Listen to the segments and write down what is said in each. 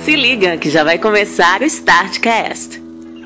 Se liga que já vai começar o Startcast.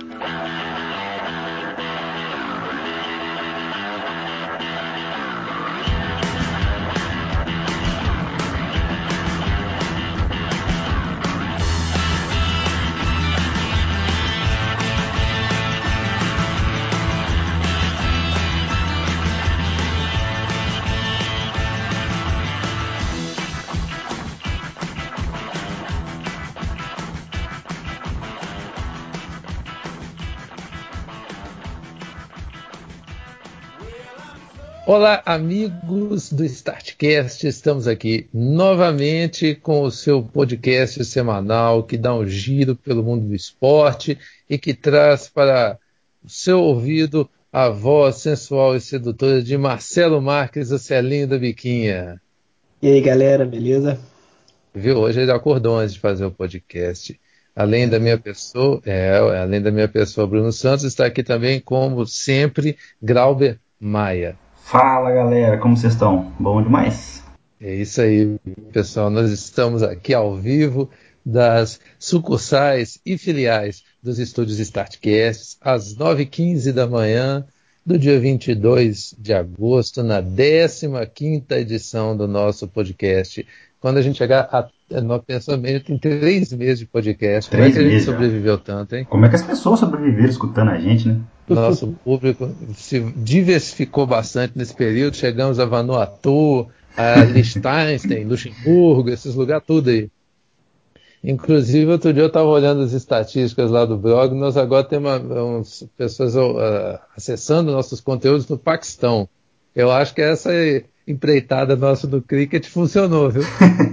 Olá, amigos do Startcast, estamos aqui novamente com o seu podcast semanal que dá um giro pelo mundo do esporte e que traz para o seu ouvido a voz sensual e sedutora de Marcelo Marques, o Celinho da Biquinha. E aí, galera, beleza? Viu? Hoje ele acordou antes de fazer o podcast. Além da minha pessoa, Bruno Santos, está aqui também, como sempre, Grauber Maia. Fala, galera, como vocês estão? Bom demais? É isso aí, pessoal. Nós estamos aqui ao vivo das sucursais e filiais dos estúdios Startcast, às 9h15 da manhã do dia 22 de agosto, na 15ª edição do nosso podcast. Quando a gente chegar nós pensamos em 3 meses de podcast. Como é que a gente sobreviveu tanto, hein? Como é que as pessoas sobreviveram escutando a gente, né? Nosso público se diversificou bastante nesse período. Chegamos a Vanuatu, a Liechtenstein, Luxemburgo, esses lugares tudo aí. Inclusive, outro dia eu estava olhando as estatísticas lá do blog, nós agora temos pessoas acessando nossos conteúdos no Paquistão. Eu acho que essa empreitada nossa do cricket funcionou, viu?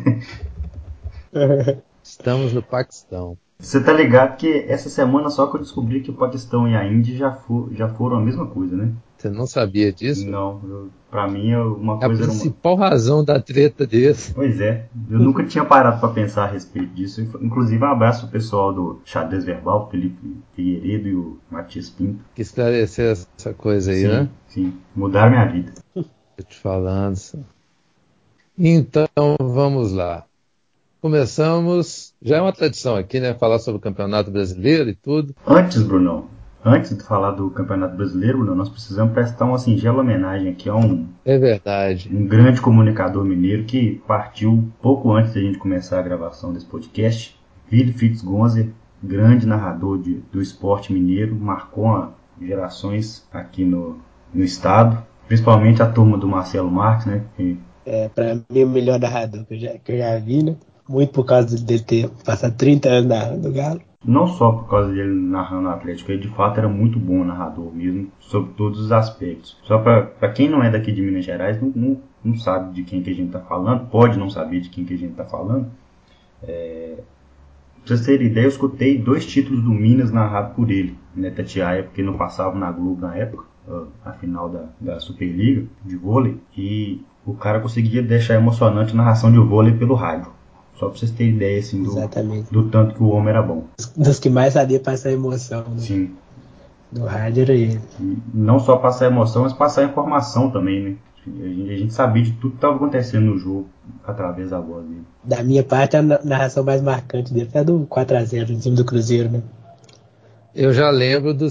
Estamos no Paquistão. Você tá ligado que essa semana só que eu descobri que o Paquistão e a Índia já foram a mesma coisa, né? Você não sabia disso? Não, pra mim uma É coisa... a principal razão da treta desse. Pois é, eu nunca tinha parado pra pensar a respeito disso. Inclusive, um abraço pro pessoal do Xadrez Verbal, o Felipe Figueiredo e o Matias Pinto. Que esclarecer essa coisa aí, sim, né? Sim, mudaram minha vida. Tô te falando. Então, vamos lá. Começamos, já é uma tradição aqui, né? Falar sobre o Campeonato Brasileiro e tudo. Antes de falar do Campeonato Brasileiro, Bruno, nós precisamos prestar uma singela homenagem aqui a um grande comunicador mineiro que partiu pouco antes da gente começar a gravação desse podcast. Vili Fitzgonzer, grande narrador do esporte mineiro, marcou gerações aqui no estado, principalmente a turma do Marcelo Marques, né? Pra mim, o melhor narrador que eu já vi, né? Muito por causa dele ter passado 30 anos narrando o Galo. Não só por causa dele narrando o Atlético, ele de fato era muito bom narrador mesmo, sobre todos os aspectos. Só para quem não é daqui de Minas Gerais, não sabe de quem que a gente está falando, pode não saber de quem que a gente está falando. Pra vocês terem ideia, eu escutei 2 títulos do Minas narrado por ele, né, Tatiaia, porque não passava na Globo na época, a final da Superliga de vôlei, e o cara conseguia deixar emocionante a narração de vôlei pelo rádio. Só pra vocês terem ideia assim, do tanto que o homem era bom. Dos que mais sabia passar emoção, né? Sim. Do rádio era ele. E não só passar emoção, mas passar informação também, né? A gente sabia de tudo que estava acontecendo no jogo através da voz dele. Da minha parte, a narração mais marcante dele foi a do 4-0 no time do Cruzeiro, né? Eu já lembro do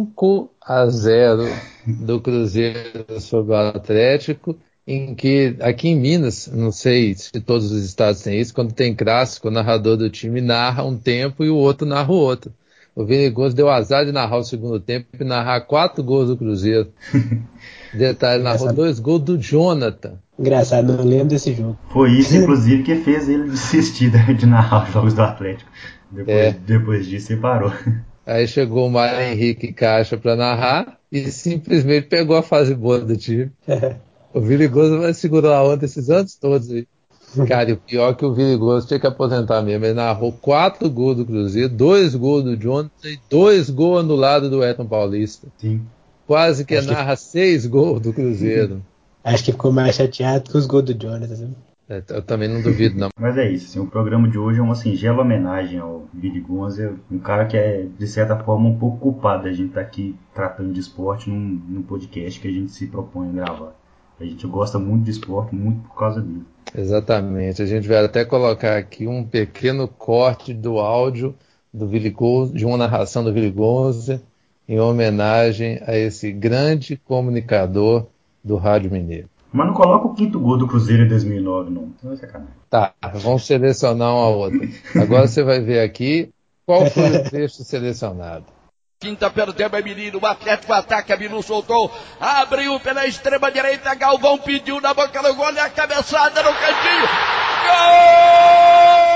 5-0 do Cruzeiro sobre o Atlético, em que aqui em Minas, não sei se todos os estados têm isso, quando tem clássico, o narrador do time narra um tempo e o outro narra o outro. O Vini Gomes deu azar de narrar o segundo tempo e narrar 4 gols do Cruzeiro. Detalhe, narrou 2 gols do Jonathan. Engraçado, não lembro desse jogo. Foi isso, inclusive, que fez ele desistir de narrar os jogos do Atlético. Depois disso, ele parou. Aí chegou o Mário Henrique Caixa para narrar e simplesmente pegou a fase boa do time. O Viligoso vai segurar a onda esses anos todos aí. Cara, e o pior é que o Viligoso tinha que aposentar mesmo. Ele narrou 4 gols do Cruzeiro, 2 gols do Jonathan e 2 gols anulados do Elton Paulista. Sim. Quase que narra 6 gols do Cruzeiro. Acho que ficou mais chateado com os gols do Jonathan. Eu também não duvido, não. Mas é isso, assim, o programa de hoje é uma singela homenagem ao Vili Gonzer, um cara que é, de certa forma, um pouco culpado da gente estar aqui tratando de esporte num podcast que a gente se propõe a gravar. A gente gosta muito de esporte, muito por causa dele. Exatamente. A gente vai até colocar aqui um pequeno corte do áudio do Willy Gonze, de uma narração do Willy Gonze, em homenagem a esse grande comunicador do Rádio Mineiro. Mas não coloca o 5º gol do Cruzeiro em 2009, não. Não é sacanagem. Tá, vamos selecionar uma outra. Agora você vai ver aqui qual foi o trecho selecionado. Quinta perdeu, é menino, o Atlético ataca, Bilu soltou, abriu pela extrema direita, Galvão pediu na boca do gol e a cabeçada no cantinho. Gol!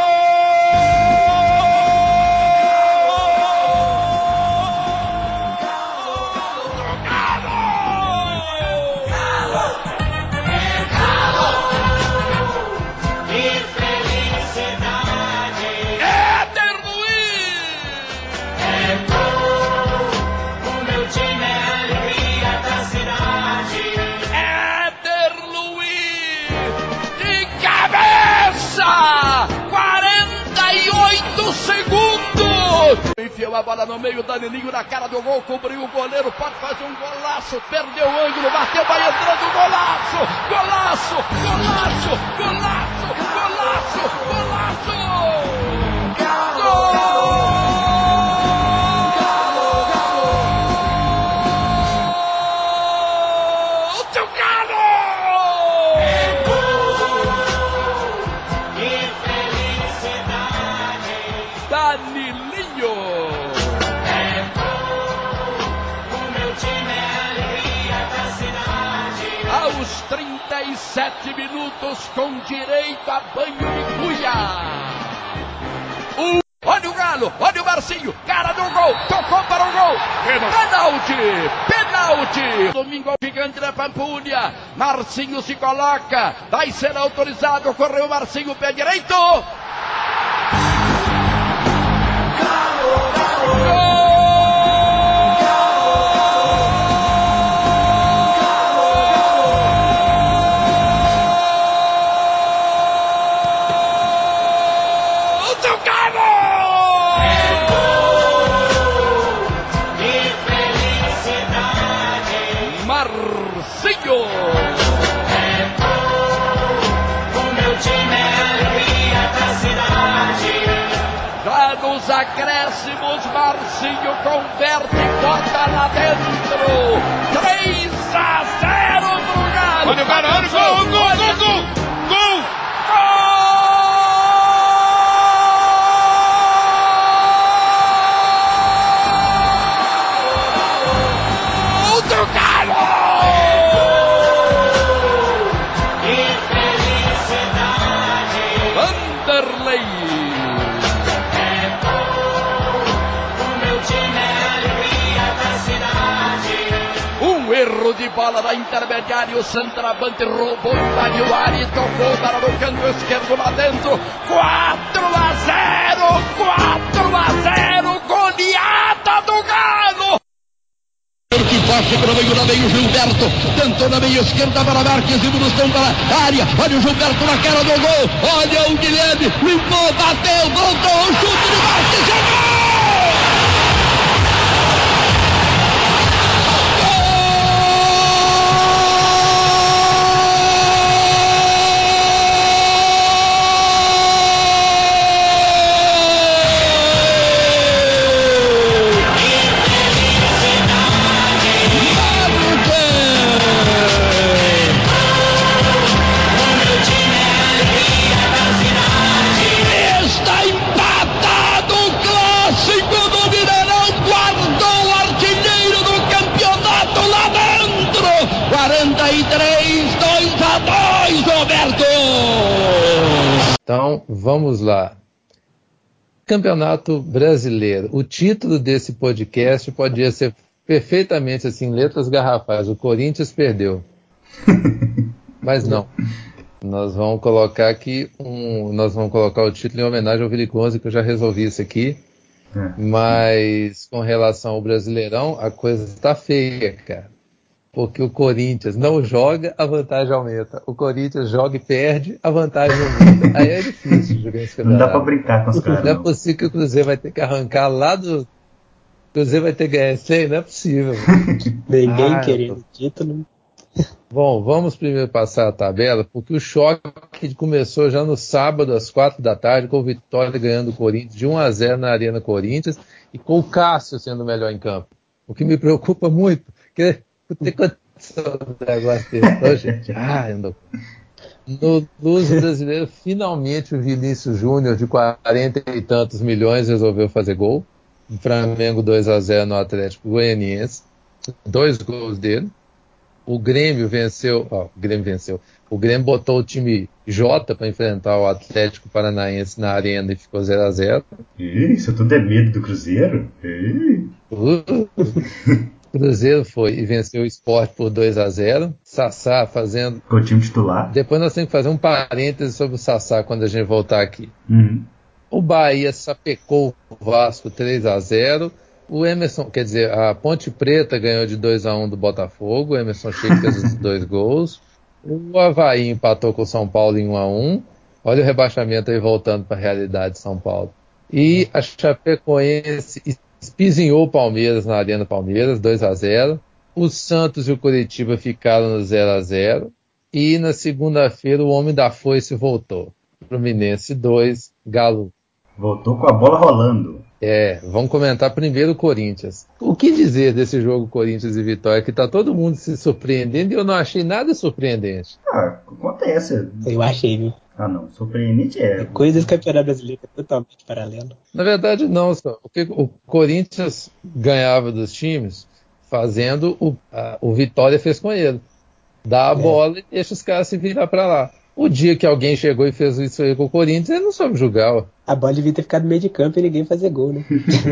Enfiou a bola no meio, Danilinho na cara do gol, cobriu o goleiro, pode fazer um golaço, perdeu o ângulo, bateu, vai entrando, golaço, golaço, golaço, golaço, golaço, golaço, gol! Danilinho! Aos 37 minutos, com direito a banho de cuia. Olha o Galo, olha o Marcinho, cara do gol, tocou para o gol. Penalti. Domingo gigante da Pampulha. Marcinho se coloca, vai ser autorizado, correu o Marcinho, pé direito. Marcinho! O meu time é a alegria da cidade. Já nos acréscimos, Marcinho converte e bota lá dentro. 3-0 pro Galo. Olha o Galo, olha o gol, gol! Erro de bola da intermediária, o centroavante roubou, invadiu a área e tocou para o canto esquerdo lá dentro. 4-0, goleada do Galo! Que passa pelo meio, Gilberto tentou na meia esquerda para Marques, evolução para a área, olha o Gilberto na cara do gol, olha o Guilherme, limpou, bateu, voltou, o chute de Marques, chegou! Então, vamos lá. Campeonato Brasileiro. O título desse podcast podia ser perfeitamente assim, letras garrafais. O Corinthians perdeu. Mas não. Nós vamos colocar aqui nós vamos colocar o título em homenagem ao Willy Gonze, que eu já resolvi isso aqui. Mas com relação ao Brasileirão, a coisa está feia, cara. Porque o Corinthians não joga, a vantagem aumenta. O Corinthians joga e perde, a vantagem aumenta. Aí é difícil jogar esse campeonato. Não dá pra brincar com os caras. Não é possível que o Cruzeiro vai ter que arrancar lá do... O Cruzeiro vai ter que ganhar 100, não é possível. Ninguém querendo título. Bom, vamos primeiro passar a tabela, porque o choque começou já no sábado, às 4 da tarde, com o Vitória ganhando o Corinthians de 1-0 na Arena Corinthians e com o Cássio sendo o melhor em campo. O que me preocupa muito, porque tem condição do negócio desse, então, gente. No Luz Brasileiro, finalmente o Vinícius Júnior, de 40 e tantos milhões, resolveu fazer gol. O Flamengo 2-0 no Atlético Goianiense. 2 gols dele. O Grêmio venceu. O Grêmio botou o time J para enfrentar o Atlético Paranaense na Arena e ficou 0-0. Isso tudo é medo do Cruzeiro? Cruzeiro foi e venceu o Sport por 2-0. Sassá fazendo. Com o time titular. Depois nós temos que fazer um parêntese sobre o Sassá quando a gente voltar aqui. Uhum. O Bahia sapecou o Vasco 3-0. O Emerson, quer dizer, a Ponte Preta ganhou de 2-1 do Botafogo. O Emerson Sheik fez os 2 gols. O Avaí empatou com o São Paulo em 1-1. Olha o rebaixamento aí voltando para a realidade de São Paulo. E a Chapecoense espizinhou o Palmeiras na Arena Palmeiras, 2-0. O Santos e o Coritiba ficaram no 0-0. E na segunda-feira o Homem da Foice voltou. Fluminense 2, Galo. Voltou com a bola rolando. Vamos comentar primeiro o Corinthians. O que dizer desse jogo Corinthians e Vitória, que tá todo mundo se surpreendendo e eu não achei nada surpreendente. Acontece. Eu achei, viu? Não, surpreendente é. Coisas do Campeonato Brasileiro é totalmente paralelo. Na verdade não, porque o Corinthians ganhava dos times fazendo o Vitória fez com ele. Dá a bola e deixa os caras se virar pra lá. O dia que alguém chegou e fez isso aí com o Corinthians, ele não soube julgar, ó. A bola devia ter ficado no meio de campo e ninguém fazer gol, né?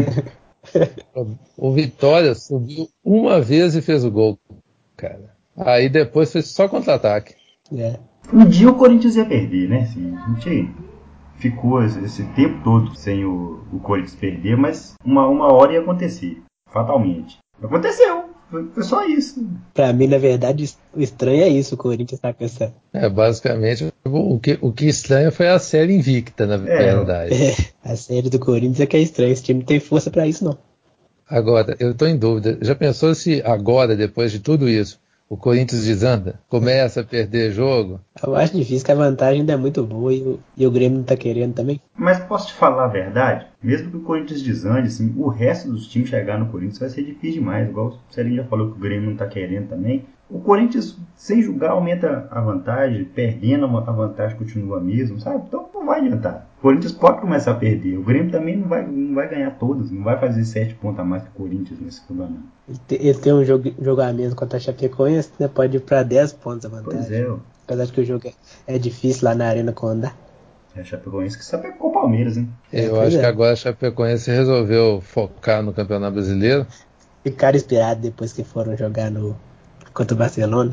O Vitória subiu uma vez e fez o gol, cara. Aí depois foi só contra-ataque. Um dia o Corinthians ia perder, né? Assim, a gente ficou esse tempo todo sem o Corinthians perder, mas uma hora ia acontecer, fatalmente. Aconteceu. Foi só isso. Pra mim, na verdade, o estranho é isso, o Corinthians tá pensando. Basicamente, o que estranha foi a série invicta, na verdade. A série do Corinthians é que é estranha, esse time não tem força pra isso, não. Agora, eu tô em dúvida. Já pensou se agora, depois de tudo isso, o Corinthians desanda? Começa a perder jogo? Eu acho difícil, que a vantagem ainda é muito boa e o Grêmio não tá querendo também. Mas posso te falar a verdade? Mesmo que o Corinthians desande, assim, o resto dos times chegar no Corinthians vai ser difícil demais. Igual o Celinho já falou que o Grêmio não tá querendo também. O Corinthians, sem julgar, aumenta a vantagem. Perdendo, a vantagem continua a mesma, sabe? Então não vai adiantar. O Corinthians pode começar a perder. O Grêmio também não vai ganhar todas. Não vai fazer 7 pontos a mais que o Corinthians nesse campeonato. Ele tem um jogamento contra a Chapecoense, né? Pode ir pra 10 pontos a vantagem. Pois é, ó. Apesar de que o jogo é difícil lá na Arena Condá. É a Chapecoense que sapecou o Palmeiras, hein? Eu acho que agora a Chapecoense resolveu focar no Campeonato Brasileiro. Ficaram inspirados depois que foram jogar contra o Barcelona.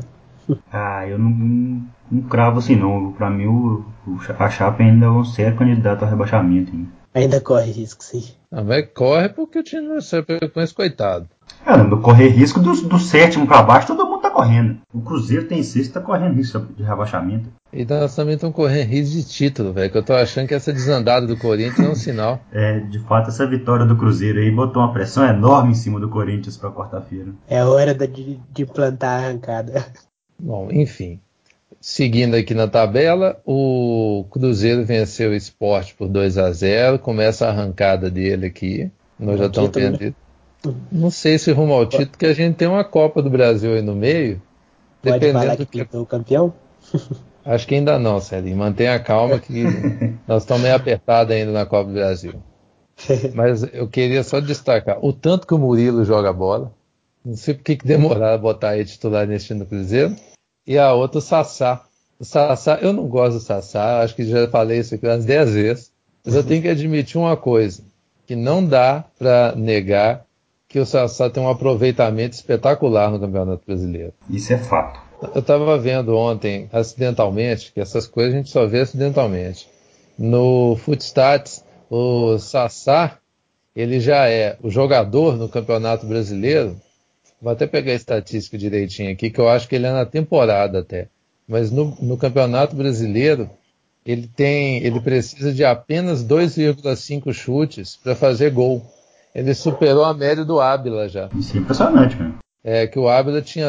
Eu não cravo assim não. Pra mim a Chape ainda é um sério candidato ao rebaixamento. Hein? Ainda corre risco, sim. Mas corre porque o time da Chapecoense, coitado. Não correr risco do sétimo pra baixo, todo mundo tá correndo. O Cruzeiro tem 6 que tá correndo risco de rebaixamento. E nós também estamos correndo risco de título, velho. Que eu tô achando que essa desandada do Corinthians é um sinal. De fato, essa vitória do Cruzeiro aí botou uma pressão enorme em cima do Corinthians pra quarta-feira. É hora de plantar a arrancada. Bom, enfim. Seguindo aqui na tabela, o Cruzeiro venceu o Sport por 2-0. Começa a arrancada dele aqui. Nós já estamos vendo. Né? Não sei se rumo ao título, porque a gente tem uma Copa do Brasil aí no meio. Pode falar que pintou o campeão? Acho que ainda não, Celinho. Mantenha a calma que nós estamos meio apertados ainda na Copa do Brasil. Mas eu queria só destacar o tanto que o Murilo joga bola. Não sei por que demoraram a botar ele titular nesse time do Cruzeiro. E a outra, o Sassá. O Sassá, eu não gosto do Sassá, acho que já falei isso aqui umas 10 vezes. Mas eu tenho que admitir uma coisa, que não dá para negar que o Sassá tem um aproveitamento espetacular no Campeonato Brasileiro. Isso é fato. Eu estava vendo ontem, acidentalmente, que essas coisas a gente só vê acidentalmente. No Footstats, o Sassá, ele já é o jogador no Campeonato Brasileiro. Vou até pegar a estatística direitinho aqui, que eu acho que ele é na temporada até. Mas no Campeonato Brasileiro, ele precisa de apenas 2,5 chutes para fazer gol. Ele superou a média do Ábila já. Isso é impressionante, mano. que o Ávila tinha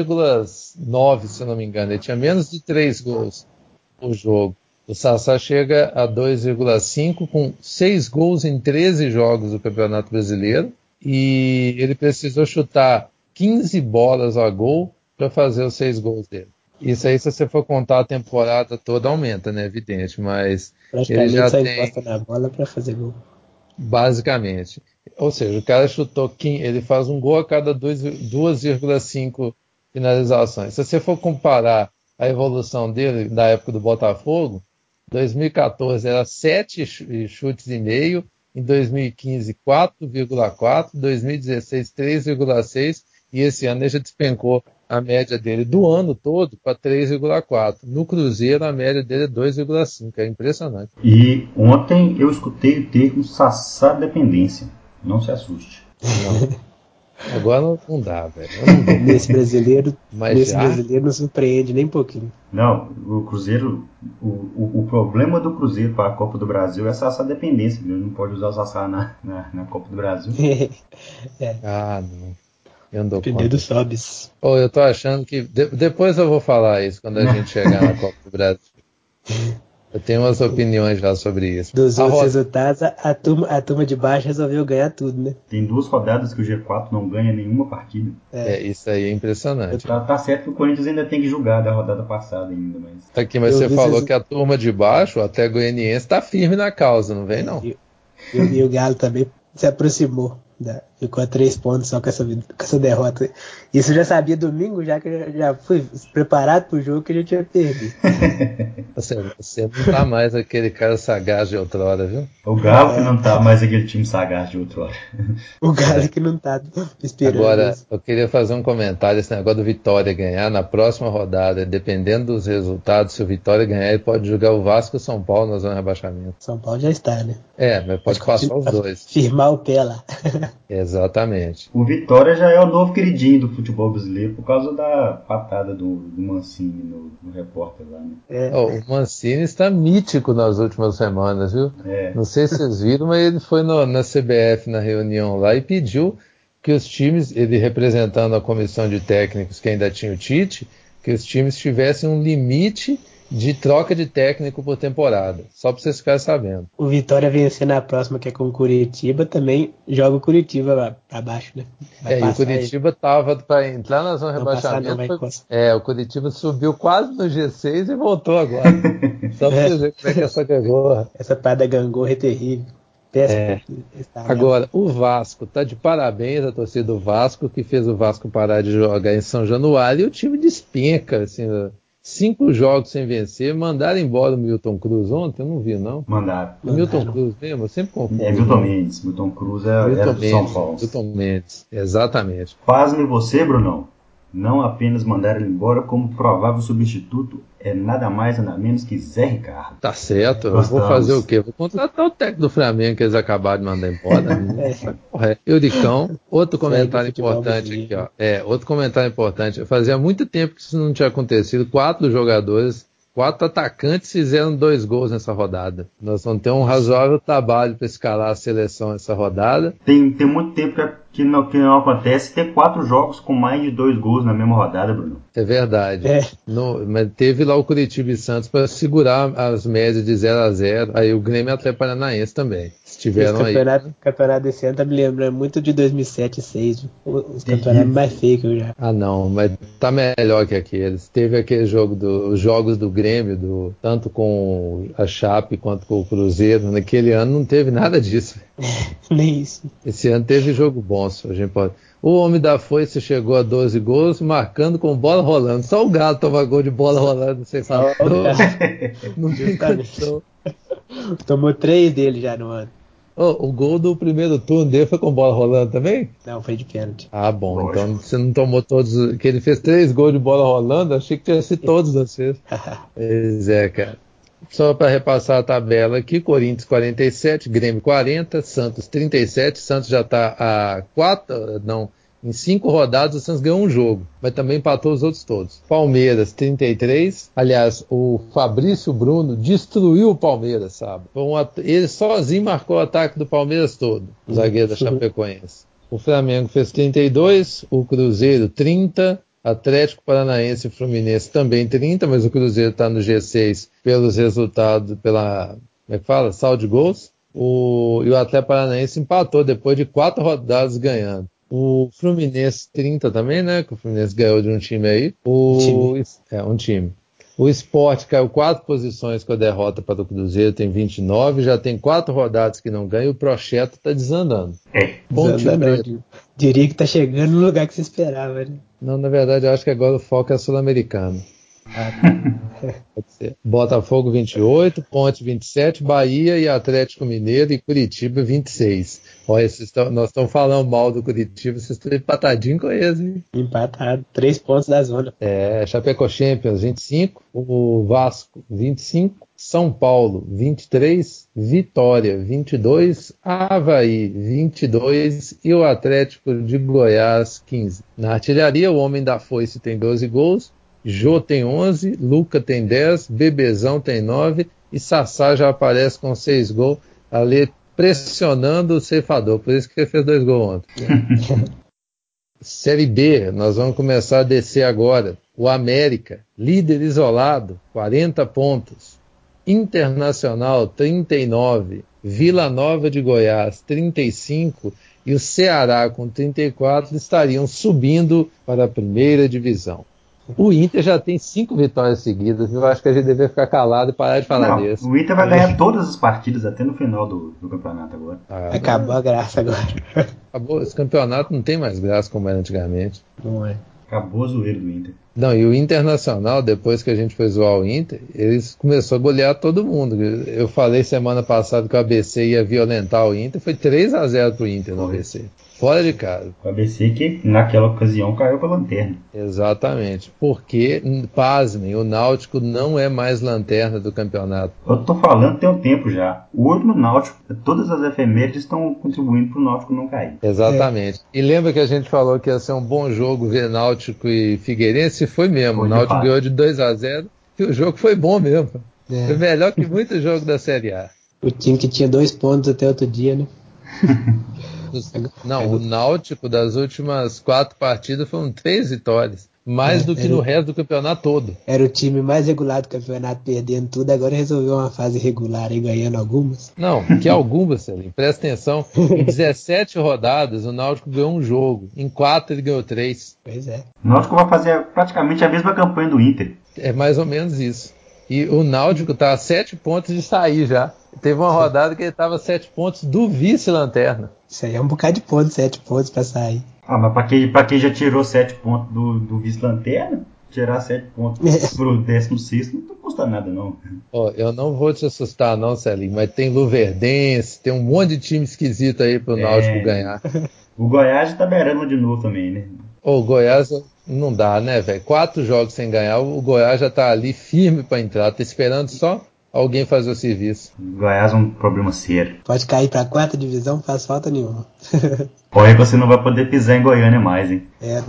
2,9, se eu não me engano. Ele tinha menos de 3 gols por jogo. O Sassá chega a 2,5 com 6 gols em 13 jogos do Campeonato Brasileiro. E ele precisou chutar 15 bolas a gol para fazer os 6 gols dele. Isso aí, se você for contar a temporada toda, aumenta, né? Evidente, mas ele já só tem... encosta na bola para fazer gol. Basicamente. Ou seja, o cara chutou 15, ele faz um gol a cada 2,5 finalizações. Se você for comparar a evolução dele da época do Botafogo, 2014 era 7 chutes e meio, em 2015 4,4, 2016 3,6 e esse ano ele já despencou a média dele do ano todo para 3,4. No Cruzeiro a média dele é 2,5, é impressionante. E ontem eu escutei o termo Sassá dependência. Não se assuste. Não. Agora não dá, velho. Nesse brasileiro não surpreende nem um pouquinho. Não, o Cruzeiro, o problema do Cruzeiro para a Copa do Brasil é essa dependência. Ele não pode usar o Sassá na Copa do Brasil. Ah, não. Eu não dou Depender conta. dos sobes. Eu tô achando que... Depois eu vou falar isso quando a gente chegar na Copa do Brasil. Eu tenho umas opiniões já sobre isso. Dos outros resultados, a turma de baixo resolveu ganhar tudo, né? Tem 2 rodadas que o G4 não ganha nenhuma partida. Isso aí é impressionante. Tá certo que o Corinthians ainda tem que julgar da rodada passada ainda, mas... Aqui, mas você falou que a turma de baixo, até Goianiense, tá firme na causa, não vem não? E o Galo também se aproximou. Ficou a 3 pontos só com essa derrota. Isso eu já sabia domingo, já que eu já fui preparado pro jogo que a gente ia perder. Você não tá mais aquele cara sagaz de outrora, viu? O Galo que não tá mais aquele time sagaz de outrora. O Galo que não tá esperando. Agora, isso. eu queria fazer um comentário, esse negócio do Vitória ganhar na próxima rodada, dependendo dos resultados, se o Vitória ganhar, ele pode jogar o Vasco e o São Paulo na zona de rebaixamento. São Paulo já está, né? Mas pode passar os dois. Firmar o pé lá. Exatamente. O Vitória já é o novo queridinho do futebol brasileiro por causa da patada do Mancini no repórter lá, né? O Mancini está mítico nas últimas semanas, viu? Não sei se vocês viram, mas ele foi na CBF, na reunião lá, e pediu que os times, ele representando a comissão de técnicos que ainda tinha o Tite, que os times tivessem um limite de troca de técnico por temporada, só para vocês ficarem sabendo. O Vitória vencer na próxima, que é com o Curitiba, também joga o Curitiba lá para baixo, né? E o Curitiba estava para entrar na zona de rebaixamento. O Curitiba subiu quase no G6 e voltou agora. Só para vocês verem como é que essa gangorra. Essa parada da gangorra é terrível. Agora, o Vasco tá de parabéns, a torcida do Vasco, que fez o Vasco parar de jogar em São Januário, e o time despenca, assim, 5 jogos sem vencer. Mandaram embora o Milton Cruz ontem? Eu não vi, não. Mandaram. Milton Cruz mesmo? Eu sempre confundo. Milton Mendes. Milton Cruz era do São Paulo. Milton Mendes, exatamente. Pasme você, Brunão. Não apenas mandaram ele embora, como provável substituto é nada mais, nada menos que Zé Ricardo. Tá certo, eu vou fazer o quê? Vou contratar o técnico do Flamengo que eles acabaram de mandar embora. Euricão, outro comentário importante aqui, ó. Outro comentário importante. Fazia muito tempo que isso não tinha acontecido. 4 jogadores, 4 atacantes fizeram 2 gols nessa rodada. Nós vamos ter um razoável trabalho para escalar a seleção nessa rodada. Tem muito tempo que não acontece ter 4 jogos com mais de 2 gols na mesma rodada, Bruno. É verdade. Mas teve lá o Curitiba e Santos para segurar as médias de 0-0. Aí o Grêmio e Atlético Paranaense também. Estiveram aí. O campeonato desse ano tá me lembrando muito de 2007 e 2006. Os campeonatos mais feios que eu já. Ah, não, mas tá melhor que aqueles. Teve aquele jogo os jogos do Grêmio, tanto com a Chape quanto com o Cruzeiro. Naquele ano não teve nada disso. Nem isso. Esse ano teve jogo bom, a gente pode. O homem da foice chegou a 12 gols, marcando com bola rolando. Só o Galo toma gol de bola rolando, não sei falar. Não tem condição. Tomou 3 dele já no ano. O gol do primeiro turno dele foi com bola rolando também? Não, foi de pênalti. Ah, bom. Lógico. Então você não tomou todos. Que ele fez 3 gols de bola rolando, achei que tinha sido todos vocês. Pois é, cara. Só para repassar a tabela aqui, Corinthians 47, Grêmio 40, Santos 37, Santos já está em 5 rodadas o Santos ganhou um jogo, mas também empatou os outros todos. Palmeiras 33, aliás, o Fabrício Bruno destruiu o Palmeiras, sabe? Ele sozinho marcou o ataque do Palmeiras todo, o zagueiro da Chapecoense. O Flamengo fez 32, o Cruzeiro 30, Atlético Paranaense e Fluminense também 30, mas o Cruzeiro está no G6 pelos resultados, pela, como é que fala? Saldo de gols. E o Atlético Paranaense empatou depois de 4 rodadas ganhando. O Fluminense 30 também, né? Que o Fluminense ganhou de um time aí. Um time. O Sport caiu 4 posições com a derrota para o Cruzeiro, tem 29, já tem 4 rodadas que não ganha e o Projeto está desandando. Ponte Preta. Diria que tá chegando no lugar que você esperava, né? Não, na verdade, eu acho que agora o foco é sul-americano. Pode ser. Botafogo 28, Ponte 27, Bahia e Atlético Mineiro e Curitiba 26. Olha, nós estamos falando mal do Curitiba, vocês estão empatadinhos com eles, hein? Empatado, 3 pontos da zona. Chapeco Champions 25, o Vasco 25, São Paulo 23, Vitória 22, Avaí 22 e o Atlético de Goiás 15. Na artilharia, o Homem da Foice tem 12 gols, Jô tem 11, Luca tem 10, Bebezão tem 9 e Sassá já aparece com 6 gols, ali pressionando o ceifador, por isso que ele fez 2 gols ontem. Série B, nós vamos começar a descer agora. O América, líder isolado, 40 pontos. Internacional, 39. Vila Nova de Goiás, 35. E o Ceará, com 34, estariam subindo para a primeira divisão. O Inter já tem 5 vitórias seguidas. Eu acho que a gente deveria ficar calado e parar de falar disso. O Inter vai ganhar todas as partidas até no final do campeonato agora. Acabou a graça agora. Acabou. Esse campeonato não tem mais graça como era antigamente. Não é. Acabou a zoeira do Inter. Não, e o Internacional, depois que a gente foi zoar o Inter, eles começaram a golear todo mundo. Eu falei semana passada que o ABC ia violentar o Inter, foi 3-0 pro Inter no ABC. Fora de casa. O ABC que naquela ocasião caiu pra lanterna. Exatamente. Porque, pasmem, o Náutico não é mais lanterna do campeonato. Eu tô falando tem um tempo já. O olho no Náutico, todas as efemérides estão contribuindo pro Náutico não cair. Exatamente. E lembra que a gente falou que ia ser um bom jogo ver Náutico e Figueirense? Foi mesmo. Foi, o Náutico ganhou de 2-0 e o jogo foi bom mesmo. Foi melhor que muito jogo da Série A. O time que tinha 2 pontos até outro dia, né? Não, o Náutico das últimas 4 partidas foram 3 vitórias. Mais do que no resto do campeonato todo. Era o time mais regular do campeonato, perdendo tudo. Agora resolveu uma fase regular e ganhando algumas. Não, que algumas, Celinho. Presta atenção. Em 17 rodadas, o Náutico ganhou um jogo. Em 4 ele ganhou 3. Pois é. O Náutico vai fazer praticamente a mesma campanha do Inter. É mais ou menos isso. E o Náutico tá a 7 pontos de sair já. Teve uma rodada que ele estava a 7 pontos do vice-lanterna. Isso aí é um bocado de pontos, 7 pontos pra sair. Mas pra quem já tirou 7 pontos do vice-lanterna, tirar 7 pontos pro 16º não custa nada, não. Eu não vou te assustar não, Celinho, mas tem Luverdense, tem um monte de time esquisito aí pro Náutico ganhar. O Goiás tá beirando de novo também, né? O Goiás não dá, né, velho? 4 jogos sem ganhar, o Goiás já tá ali firme pra entrar, tá esperando só alguém fazer o serviço. O Goiás é um problema sério. Pode cair pra 4ª divisão, não faz falta nenhuma. Corre que você não vai poder pisar em Goiânia mais, hein?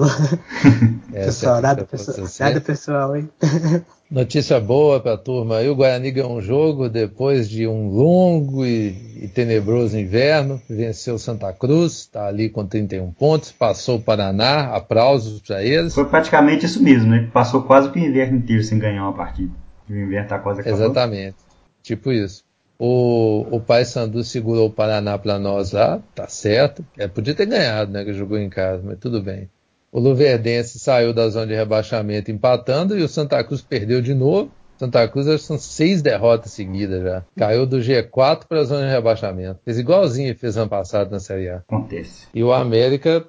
Pessoal, nada pessoal, hein? Notícia boa pra turma aí, o Guarani ganhou um jogo depois de um longo e tenebroso inverno, venceu Santa Cruz, tá ali com 31 pontos, passou o Paraná, aplausos pra eles. Foi praticamente isso mesmo, né? Passou quase o inverno inteiro sem ganhar uma partida. O inverno tá quase acabando. Exatamente, tipo isso. O Paysandu segurou o Paraná pra nós lá, tá certo. Podia ter ganhado, né, que jogou em casa, mas tudo bem. O Luverdense saiu da zona de rebaixamento empatando e o Santa Cruz perdeu de novo. Santa Cruz acho que são 6 derrotas seguidas já. Caiu do G4 para a zona de rebaixamento. Fez igualzinho ele fez ano passado na Série A. Acontece. E o América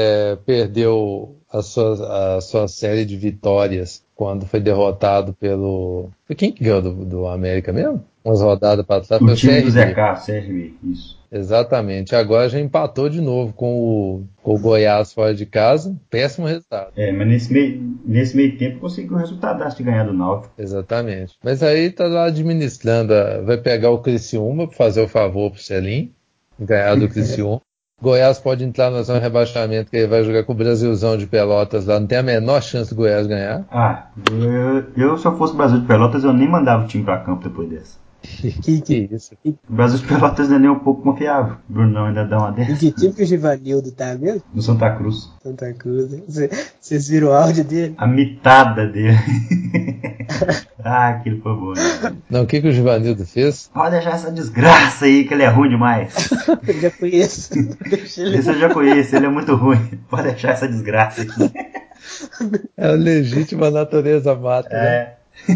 perdeu a sua série de vitórias quando foi derrotado pelo... Foi quem que ganhou do América mesmo? Umas rodadas para trás. O time do CRB, isso. Exatamente. Agora já empatou de novo com o Goiás fora de casa. Péssimo resultado. Mas nesse meio tempo conseguiu o resultado de ganhar do Náutico. Exatamente. Mas aí tá lá administrando. Vai pegar o Criciúma para fazer o favor pro Celim. Ganhar do Criciúma. Goiás pode entrar na zona de rebaixamento, que ele vai jogar com o Brasilzão de Pelotas lá. Não tem a menor chance do Goiás ganhar. Eu se eu fosse o Brasil de Pelotas, eu nem mandava o time pra campo depois dessa. Que isso? O Brasil de Pelotas não é nem um pouco confiável. O Brunão ainda dá uma Em dessa. que time que o Givanildo tá mesmo? No Santa Cruz. Santa Cruz. Vocês viram o áudio dele? A mitada dele. Aquilo foi bom, né? Não, o que o Givanildo fez? Pode deixar essa desgraça aí, que ele é ruim demais. Eu já conheço. Deixa ele... Esse eu já conheço, ele é muito ruim. Pode deixar essa desgraça aqui. É a legítima natureza mata, né?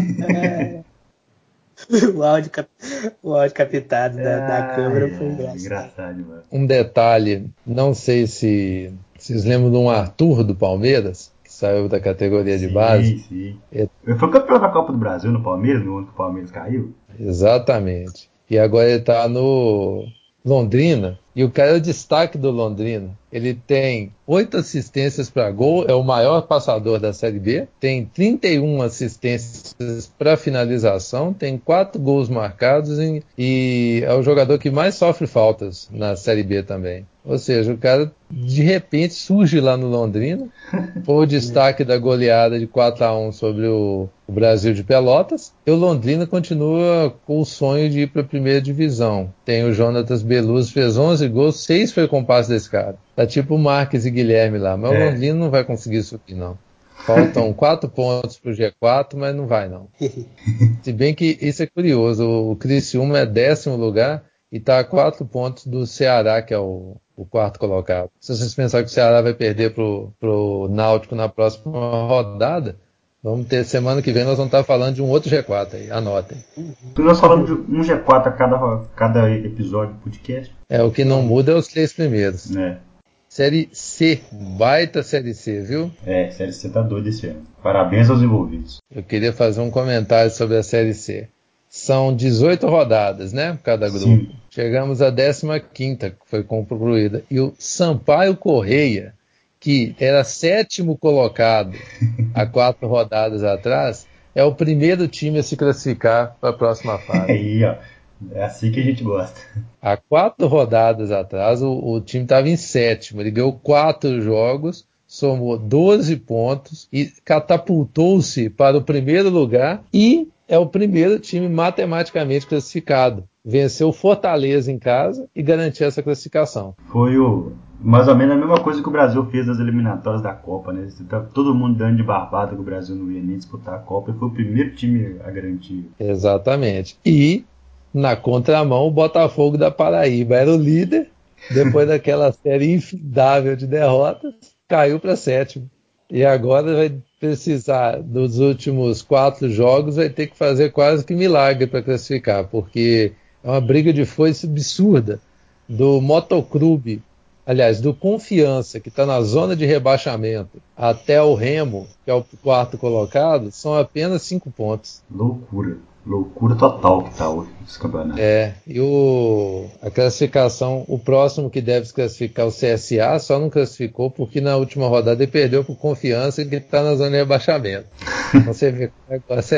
O áudio captado da câmera foi engraçado. Engraçado, mano. Um detalhe, não sei se vocês lembram de um Arthur do Palmeiras, que saiu da categoria de base. Sim. Ele foi campeão da Copa do Brasil no Palmeiras, no ano que o Palmeiras caiu. Exatamente. E agora ele está no Londrina, e o cara é o destaque do Londrina. Ele tem 8 assistências para gol, é o maior passador da Série B, tem 31 assistências para finalização, tem 4 gols marcados e é o jogador que mais sofre faltas na Série B também. Ou seja, o cara de repente surge lá no Londrina, foi o destaque da goleada de 4-1 sobre o Brasil de Pelotas, e o Londrina continua com o sonho de ir para a primeira divisão. Tem o Jonatas Beluso, fez 11 gols, 6 foi com o passe desse cara. Tá tipo o Marques e Guilherme lá, mas o Londrina não vai conseguir subir, não. Faltam 4 pontos pro G4, mas não vai, não. Se bem que isso é curioso, o Criciúma é 10º lugar e tá a 4 pontos do Ceará, que é o 4º colocado. Se vocês pensarem que o Ceará vai perder pro Náutico na próxima rodada, vamos ter, semana que vem nós vamos estar falando de um outro G4 aí, anotem. Nós falamos de um G4 a cada episódio do podcast. O que não muda é os 3 primeiros. Série C, baita Série C, viu? Série C tá doida esse ano. Parabéns aos envolvidos. Eu queria fazer um comentário sobre a Série C. São 18 rodadas, né? Cada grupo. Sim. Chegamos à 15ª, que foi concluída. E o Sampaio Correia, que era 7º colocado há 4 rodadas atrás, é o primeiro time a se classificar para a próxima fase. Aí, ó. É assim que a gente gosta. Há 4 rodadas atrás, o time estava em 7º. Ele ganhou 4 jogos, somou 12 pontos e catapultou-se para o primeiro lugar e é o primeiro time matematicamente classificado. Venceu o Fortaleza em casa e garantiu essa classificação. Foi mais ou menos a mesma coisa que o Brasil fez nas eliminatórias da Copa, né? Tá todo mundo dando de barbada que o Brasil não ia nem disputar a Copa e foi o primeiro time a garantir. Exatamente. E na contramão, o Botafogo da Paraíba era o líder, depois daquela série infindável de derrotas, caiu para 7º. E agora vai precisar, dos últimos 4 jogos, vai ter que fazer quase que milagre para classificar, porque é uma briga de foice absurda do Motoclube, aliás, do Confiança, que está na zona de rebaixamento, até o Remo, que é o 4º colocado, são apenas 5 pontos. Loucura total que tá hoje esse campeonato. E a classificação, o próximo que deve se classificar, o CSA, só não classificou porque na última rodada ele perdeu por Confiança que está na zona de rebaixamento. Então você vê que o negócio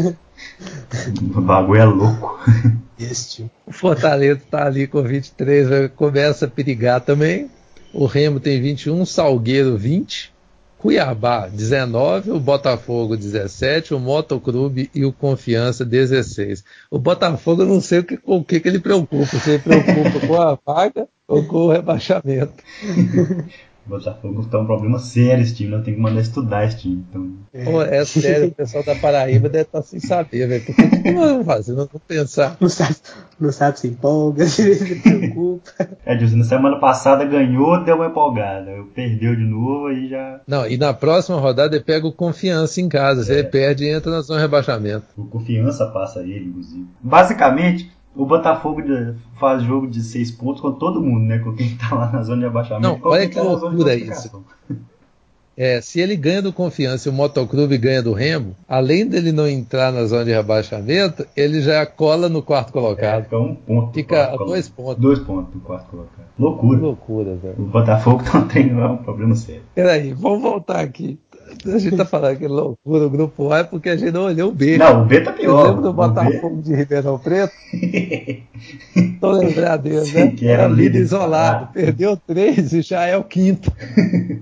O bagulho é louco. O Fortaleza está ali com 23, começa a perigar também. O Remo tem 21, Salgueiro 20. Cuiabá, 19, o Botafogo, 17, o Motoclube e o Confiança, 16. O Botafogo, eu não sei com o que ele preocupa. Se ele preocupa com a vaga ou com o rebaixamento. O Botafogo tá um problema sério esse time, nós temos que mandar estudar esse time. Então... É sério, o pessoal da Paraíba deve estar sem saber, velho. Por que nós vamos fazer? Nós vamos pensar. Não sabe se empolga, se preocupa. Na semana passada ganhou, deu uma empolgada. Perdeu de novo, aí já... Não, e na próxima rodada ele pega o Confiança em casa. Se ele perde, entra na zona de rebaixamento. O Confiança passa ele, inclusive. Basicamente, o Botafogo faz jogo de 6 pontos com todo mundo, né? Com quem tá lá na zona de rebaixamento. Não, olha que loucura isso. Se ele ganha do Confiança e o Motoclube ganha do Remo, além dele não entrar na zona de rebaixamento, ele já cola no 4º colocado. Fica 1 ponto. Fica a 2 pontos. 2 pontos do 4º colocado. Loucura, velho. O Botafogo não tem um problema sério. Peraí, vamos voltar aqui. A gente tá falando que loucura o grupo A é porque a gente não olhou o B. Não, o B tá pior. Você lembra do Botafogo de Ribeirão Preto? Tô lembrado dele, né? Que era líder isolado. Perdeu 3 e já é o 5º.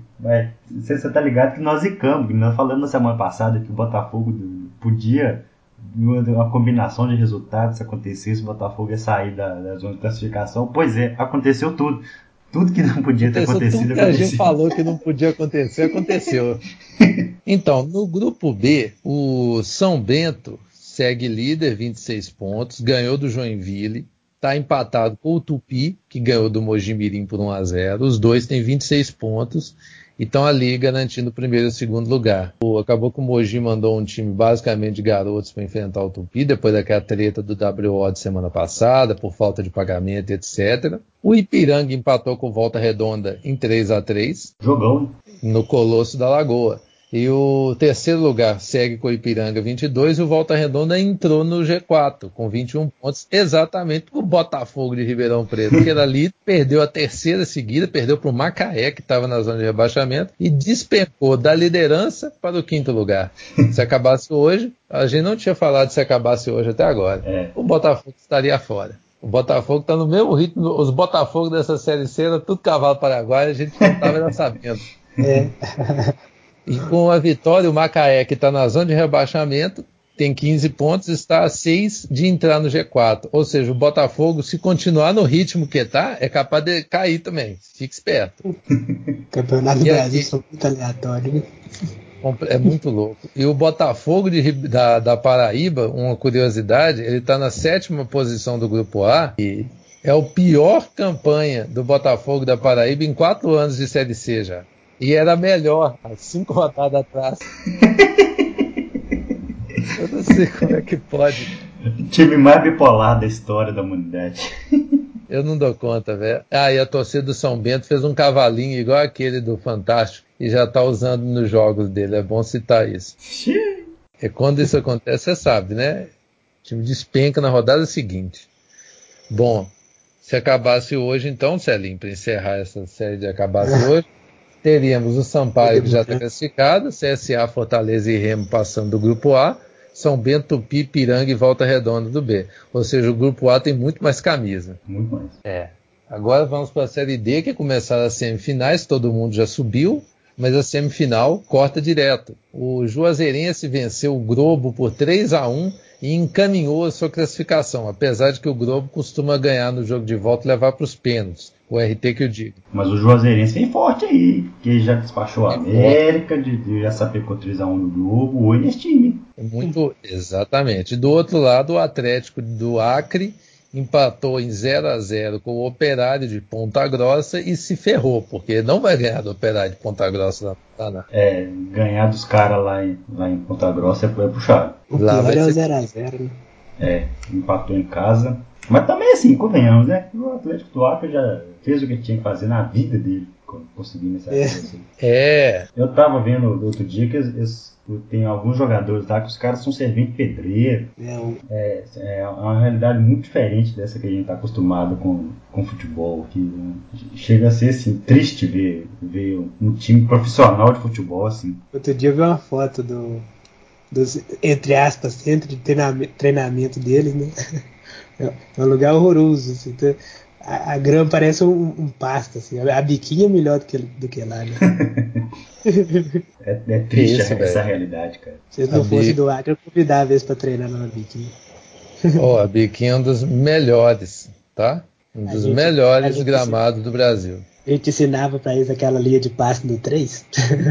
Mas você tá ligado que nós zicamos, nós falamos na semana passada que o Botafogo podia uma combinação de resultados, se acontecesse, o Botafogo ia sair da zona de classificação. Pois é, aconteceu tudo. Tudo que não podia ter acontecido, tudo que a gente falou que não podia acontecer, aconteceu. Então, no grupo B, o São Bento segue líder, 26 pontos, ganhou do Joinville, está empatado com o Tupi, que ganhou do Mojimirim por 1-0. Os dois têm 26 pontos e estão ali garantindo o primeiro e o segundo lugar. Acabou que o Mogi mandou um time basicamente de garotos para enfrentar o Tupi, depois daquela treta do WO de semana passada, por falta de pagamento, etc. O Ipiranga empatou com Volta Redonda em 3-3. Jogão. No Colosso da Lagoa. E o terceiro lugar segue com o Ipiranga 22 e o Volta Redonda entrou no G4 com 21 pontos, exatamente com o Botafogo de Ribeirão Preto, que era ali, perdeu a terceira seguida, perdeu para o Macaé, que estava na zona de rebaixamento, e despencou da liderança para o quinto lugar. Se acabasse hoje, a gente não tinha falado se acabasse hoje até agora, o Botafogo estaria fora. O Botafogo está no mesmo ritmo, os Botafogos dessa Série C eram tudo cavalo paraguaio, a gente não estava sabendo. E com a vitória, o Macaé, que está na zona de rebaixamento, tem 15 pontos, está a 6 de entrar no G4. Ou seja, o Botafogo, se continuar no ritmo que está, é capaz de cair também. Fique esperto. Campeonato do Brasil são muito aleatórios, né? É muito louco. E o Botafogo da Paraíba, uma curiosidade, ele está na 7ª posição do Grupo A e é a pior campanha do Botafogo da Paraíba em 4 anos de Série C já. E era melhor, há 5 rodadas atrás. Eu não sei como é que pode. O time mais bipolar da história da humanidade. Eu não dou conta, velho. E a torcida do São Bento fez um cavalinho igual aquele do Fantástico e já tá usando nos jogos dele. É bom citar isso. E quando isso acontece, você sabe, né? O time despenca na rodada seguinte. Bom, se acabasse hoje, então, Celinho, para encerrar essa série de acabasse hoje, teríamos o Sampaio, que já está classificado, CSA, Fortaleza e Remo passando do Grupo A, São Bento, Tupi, Ipiranga e Volta Redonda do B. Ou seja, o Grupo A tem muito mais camisa. Muito mais. Agora vamos para a Série D, que começaram as semifinais, todo mundo já subiu, mas a semifinal corta direto. O Juazeirense venceu o Globo por 3-1 e encaminhou a sua classificação, apesar de que o Globo costuma ganhar no jogo de volta e levar para os pênaltis. O RT que eu digo. Mas o Juazeirense vem forte aí, que já despachou a América, já sapecou 3-1 no Globo, olha nesse time. Exatamente. Do outro lado, o Atlético do Acre empatou em 0-0 com o Operário de Ponta Grossa e se ferrou, porque não vai ganhar do Operário de Ponta Grossa lá. Ganhar dos caras lá em Ponta Grossa é puxado. O pior é o 0-0, né? Empatou em casa. Mas também assim, convenhamos, né? O Atlético do Acre já fez o que tinha que fazer na vida dele, conseguindo essa coisa. Eu tava vendo outro dia que tem alguns jogadores lá que os caras são serventes de pedreiro. É uma realidade muito diferente dessa que a gente tá acostumado com futebol. Que chega a ser assim, triste ver um time profissional de futebol assim. Outro dia eu vi uma foto dos, entre aspas, centro de treinamento deles, né? É um lugar horroroso, assim, então, a grama parece um pasto, assim, a biquinha é melhor do que lá, né? É triste essa realidade, cara. Se eles não fossem do Acre, eu convidava eles pra treinar na biquinha. A biquinha é um dos melhores, tá? Um dos melhores gramados do Brasil. A gente ensinava pra eles aquela linha de passe no 3.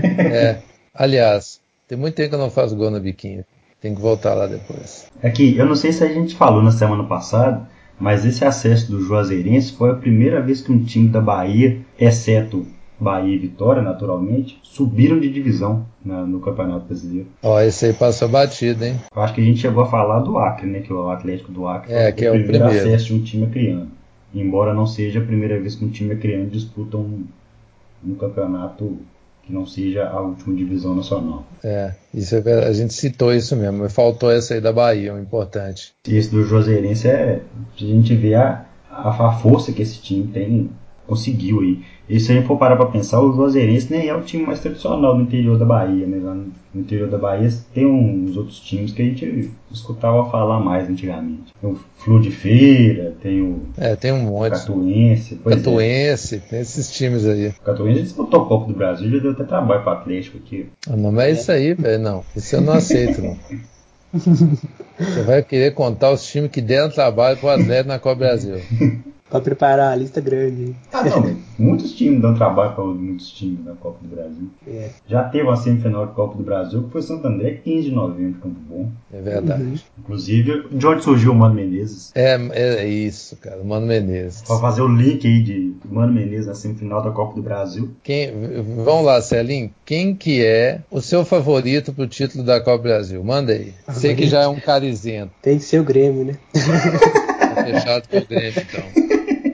Aliás, tem muito tempo que eu não faço gol na biquinha. Tem que voltar lá depois. Aqui, eu não sei se a gente falou na semana passada, mas esse acesso do Juazeirense foi a primeira vez que um time da Bahia, exceto Bahia e Vitória, naturalmente, subiram de divisão no Campeonato Brasileiro. Esse aí passou batido, hein? Eu acho que a gente chegou a falar do Acre, né? Que o Atlético do Acre foi que é o primeiro acesso de um time acreano. Embora não seja a primeira vez que um time acreano disputa um campeonato que não seja a última divisão nacional. Isso a gente citou isso mesmo, mas faltou essa aí da Bahia, um importante. E esse do Juazeirense a gente vê a força que esse time conseguiu aí. E se a gente for parar para pensar, o Juazeirense nem é o time mais tradicional do interior da Bahia, né? Lá no interior da Bahia tem uns outros times que a gente escutava falar mais antigamente. Tem o Flu de Feira, tem o tem um monte. Catuense. Tem esses times aí. O Catuense disputou o Copa do Brasil, já deu até trabalho para o Atlético aqui. Não, mas é isso aí, velho, não. Isso eu não aceito, não. Você vai querer contar os times que deram trabalho pro Atlético na Copa Brasil. Pra preparar a lista grande. Não, mas muitos times dão trabalho para muitos times na Copa do Brasil. É. Já teve uma semifinal de Copa do Brasil que foi Santo André, 15 de novembro, Campo Bom. É verdade. Inclusive, de onde surgiu o Mano Menezes. É isso, cara. Mano Menezes. Pra fazer o link aí de Mano Menezes na semifinal da Copa do Brasil. Vamos lá, Celinho. Quem que é o seu favorito pro título da Copa Brasil? Manda aí. Sei que já é um cara isento. Tem que ser o Grêmio, né? Tá fechado com o Grêmio, então.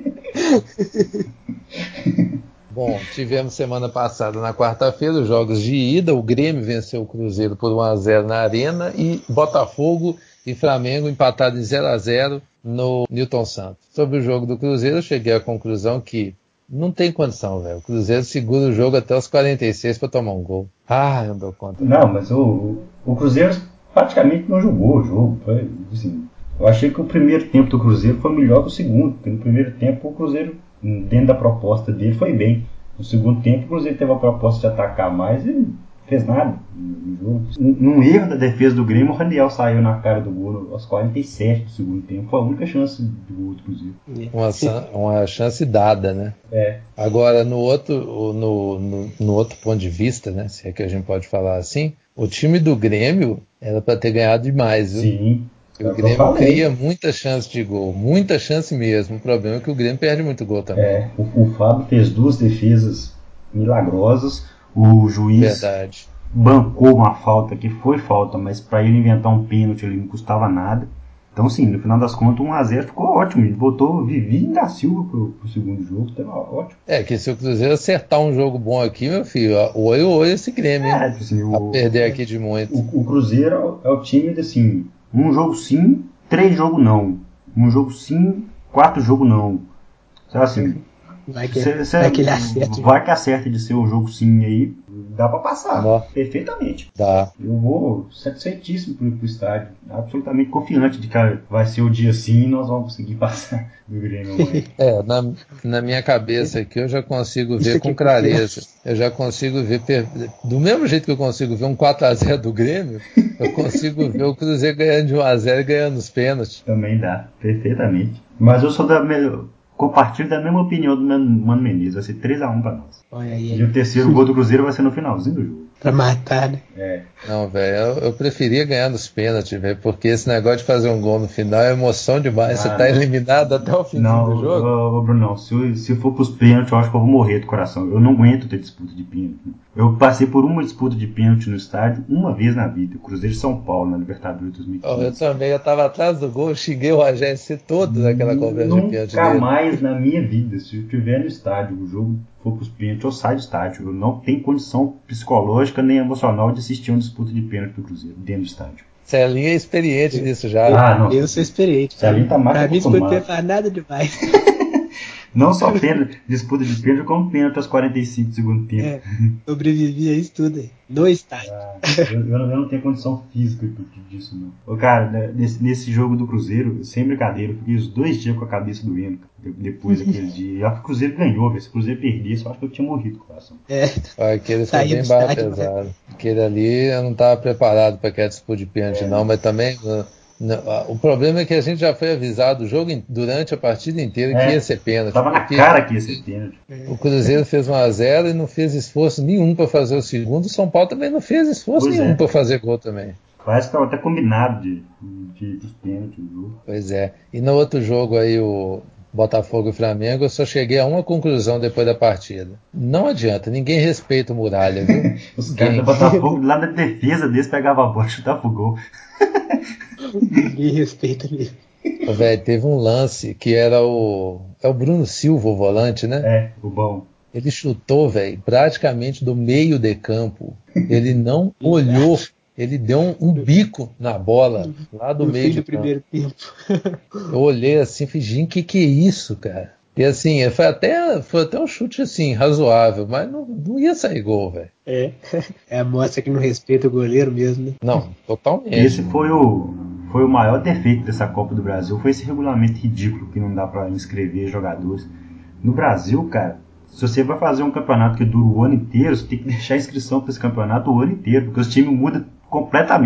Bom, tivemos semana passada, na quarta-feira, os jogos de ida. O Grêmio venceu o Cruzeiro por 1-0 na Arena e Botafogo e Flamengo empatados em 0-0 no Newton Santos. Sobre o jogo do Cruzeiro, eu cheguei à conclusão que não tem condição, velho. O Cruzeiro segura o jogo até os 46 para tomar um gol. Eu não dou conta. Não, mas o Cruzeiro praticamente não jogou o jogo. Foi, assim, eu achei que o primeiro tempo do Cruzeiro foi melhor que o segundo, porque no primeiro tempo o Cruzeiro, dentro da proposta dele, foi bem. No segundo tempo o Cruzeiro teve a proposta de atacar mais e não fez nada no jogo. Num erro da defesa do Grêmio, o Raniel saiu na cara do gol aos 47 do segundo tempo. Foi a única chance de gol do Cruzeiro. Uma chance dada, né? É. Agora, no outro ponto de vista, né, se é que a gente pode falar assim, o time do Grêmio era para ter ganhado demais, viu? Sim. O Grêmio cria muita chance de gol, muita chance mesmo. O problema é que o Grêmio perde muito gol também. O Fábio fez 2 defesas milagrosas. O juiz bancou uma falta que foi falta, mas para ele inventar um pênalti ele não custava nada. Então, sim, no final das contas, 1-0 ficou ótimo. Ele botou Vivi da Silva pro segundo jogo, estava ótimo. Que se o Cruzeiro acertar um jogo bom aqui, meu filho, oi esse Grêmio, hein? Assim, a perder aqui de muito. O Cruzeiro é o time de, assim, um jogo sim, 3 jogos não. Um jogo sim, 4 jogos não. Então, assim, vai que ele acerta. Vai que acerta de ser um jogo sim aí, dá pra passar. Perfeitamente. Dá. Eu vou satisfeitíssimo pro estádio. Absolutamente confiante de que vai ser o dia sim e nós vamos conseguir passar do Grêmio amanhã. Na minha cabeça aqui eu já consigo ver com clareza. Eu já consigo ver, do mesmo jeito que eu consigo ver um 4-0 do Grêmio, eu consigo ver o Cruzeiro ganhando de 1-0 e ganhando os pênaltis. Também dá, perfeitamente. Mas eu sou compartilho da mesma opinião do Mano Menezes. Vai ser 3-1 pra nós. Olha aí. E o terceiro gol do Cruzeiro vai ser no finalzinho do jogo. Pra matar, né? Não, velho, eu preferia ganhar nos pênaltis, velho, porque esse negócio de fazer um gol no final é emoção demais. Você tá eliminado até o fim do jogo. Não, Bruno, se for pros pênaltis, eu acho que eu vou morrer do coração. Eu não aguento ter disputa de pênalti. Eu passei por uma disputa de pênalti no estádio uma vez na vida. Cruzeiro de São Paulo, na Libertadores 2015. Eu também, eu tava atrás do gol, xinguei o AGS todo naquela conversa de pênalti dele. Nunca mais na minha vida, se eu estiver no estádio, o jogo for pros pênaltis, eu saio do estádio. Eu não tenho condição psicológica nem emocional de assistir uma disputa de pênalti do Cruzeiro dentro do estádio. Celinho é experiente nisso já. Não. Eu sou experiente. Celinho tá mais pra mim, acostumado. disputa faz nada demais. Não só disputa de pênalti, como pênalti aos 45 do segundo tempo. Sobrevivi a isso tudo aí. No estádio. Eu não tenho condição física disso, não. Cara, nesse jogo do Cruzeiro, sem brincadeira, eu fiquei os 2 dias com a cabeça doendo depois daquele dia. Eu acho que o Cruzeiro ganhou, velho. Se o Cruzeiro perdesse, eu acho que eu tinha morrido com o coração. Aquele foi bem barra pesado. Aquele ali eu não estava preparado para aquela disputa de pênalti, não, mas também. O problema é que a gente já foi avisado o jogo durante a partida inteira que ia ser pênalti. Tava na cara que ia ser pênalti. O Cruzeiro fez 1-0 e não fez esforço nenhum para fazer o segundo. O São Paulo também não fez esforço nenhum para fazer gol também. Parece que estava até combinado dos pênaltis do jogo. Pois é. E no outro jogo aí, o Botafogo e Flamengo, eu só cheguei a uma conclusão depois da partida. Não adianta, ninguém respeita o Muralha, viu? Os caras do Botafogo lá na defesa deles pegavam a bola e chutavam pro gol. Ninguém respeita mesmo. Velho, teve um lance que era o Bruno Silva, o volante, né? O bom. Ele chutou, velho, praticamente do meio de campo. Ele não olhou. Ele deu um bico na bola lá do meio do primeiro tempo. Eu olhei assim e falei, gente, que é isso, cara? E assim, foi até um chute assim, razoável, mas não ia sair gol, velho. É a mostra que não respeita o goleiro mesmo, né? Não, totalmente. Esse foi o maior defeito dessa Copa do Brasil, foi esse regulamento ridículo que não dá pra inscrever jogadores. No Brasil, cara, se você vai fazer um campeonato que dura o ano inteiro, você tem que deixar a inscrição para esse campeonato o ano inteiro, porque os times mudam completamente.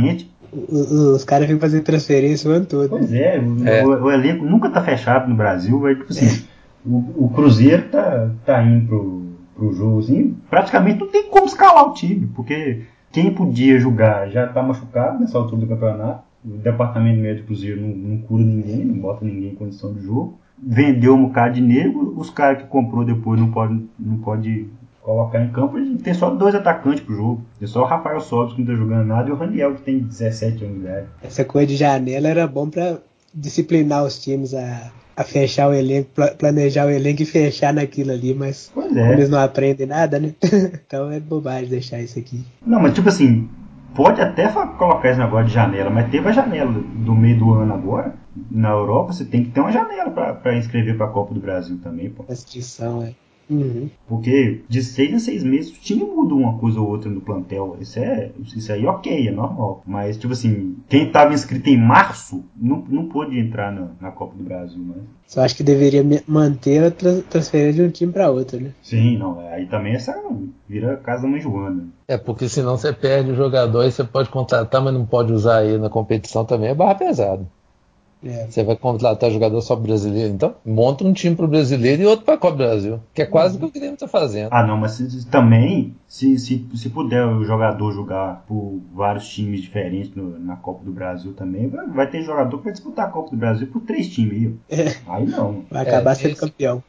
Os caras ficam fazendo transferência o ano todo. Pois é, o elenco nunca tá fechado no Brasil, tipo assim, o Cruzeiro tá indo pro jogo, assim, praticamente não tem como escalar o time, porque quem podia jogar já tá machucado nessa altura do campeonato, o departamento médico do Cruzeiro não cura ninguém, não bota ninguém em condição de jogo, vendeu um bocado de nego, os caras que comprou depois não pode colocar em campo, e tem só 2 atacantes pro jogo. Tem só o Rafael Sobis que não tá jogando nada e o Raniel que tem 17 anos de idade. Essa coisa de janela era bom pra disciplinar os times a fechar o elenco, planejar o elenco e fechar naquilo ali, mas Pois como é. eles não aprendem nada, né? Então é bobagem deixar isso aqui. Não, mas tipo assim, pode até colocar esse negócio de janela, mas teve a janela do meio do ano agora. Na Europa você tem que ter uma janela pra inscrever pra Copa do Brasil também, pô. Restrição, é. Uhum. Porque de 6 a 6 meses o time muda uma coisa ou outra no plantel. Isso aí ok, é normal. Mas, tipo assim, quem estava inscrito em março não pôde entrar na Copa do Brasil, né? Só acho que deveria manter a transferência de um time para outro, né? Sim, não. Aí também essa vira casa da mãe Joana. Porque senão você perde o jogador e você pode contratar, mas não pode usar ele na competição também, é barra pesada. Você vai contratar jogador só brasileiro, então monta um time pro brasileiro e outro pra Copa do Brasil, que é quase o que o Grêmio tá fazendo. Ah, não, mas também, se puder o jogador jogar por vários times diferentes na Copa do Brasil também, vai ter jogador que vai disputar a Copa do Brasil por 3 times. Aí não. Vai acabar sendo campeão.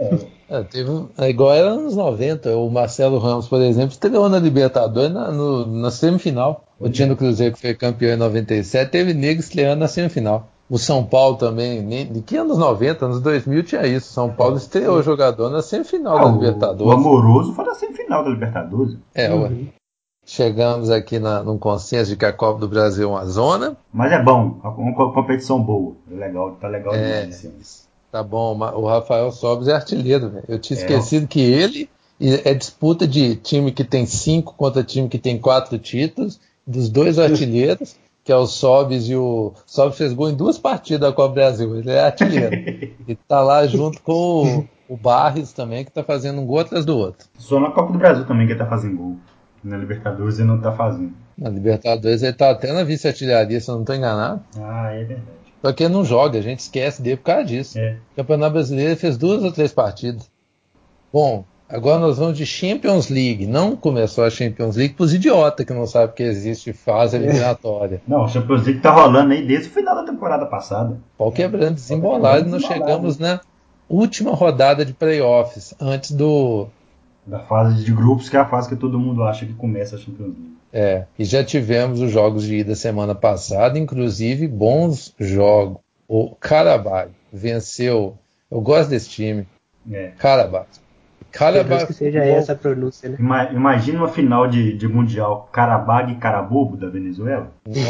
Igual era nos anos 90, o Marcelo Ramos, por exemplo, estreou na Libertadores na semifinal. O time do Cruzeiro que foi campeão em 97 teve nego estreando na semifinal. O São Paulo também, de que anos 90, anos 2000 tinha isso. São Paulo estreou o jogador na semifinal da Libertadores. O Amoroso foi na semifinal da Libertadores. Chegamos aqui num consenso de que a Copa do Brasil é uma zona. Mas é bom, uma competição boa. Tá legal demais esse ano. Tá bom, o Rafael Sobis é artilheiro, velho. Eu tinha esquecido que ele é disputa de time que tem 5 contra time que tem 4 títulos, dos 2 artilheiros, que é o Sobis, e o Sobis fez gol em 2 partidas da Copa do Brasil. Ele é artilheiro. E tá lá junto com o Barres também, que tá fazendo um gol atrás do outro. Só na Copa do Brasil também que ele tá fazendo gol. Na Libertadores ele não tá fazendo. Na Libertadores ele tá até na vice-artilharia, se eu não tô enganado. Ah, é verdade. Só que ele não joga, a gente esquece dele por causa disso. O Campeonato Brasileiro ele fez 2 ou 3 partidas. Bom, agora nós vamos de Champions League. Não começou a Champions League pros idiotas que não sabem que existe fase eliminatória. Não, a Champions League tá rolando aí desde o final da temporada passada. Pau quebrando, desembolado, e nós chegamos na última rodada de playoffs, antes da fase de grupos, que é a fase que todo mundo acha que começa a Champions League. E já tivemos os jogos de ida semana passada, inclusive bons jogos. O Karabakh venceu. Eu gosto desse time. Karabakh. Que seja essa a pronúncia, né? Imagina uma final de Mundial Karabakh e Carabobo da Venezuela.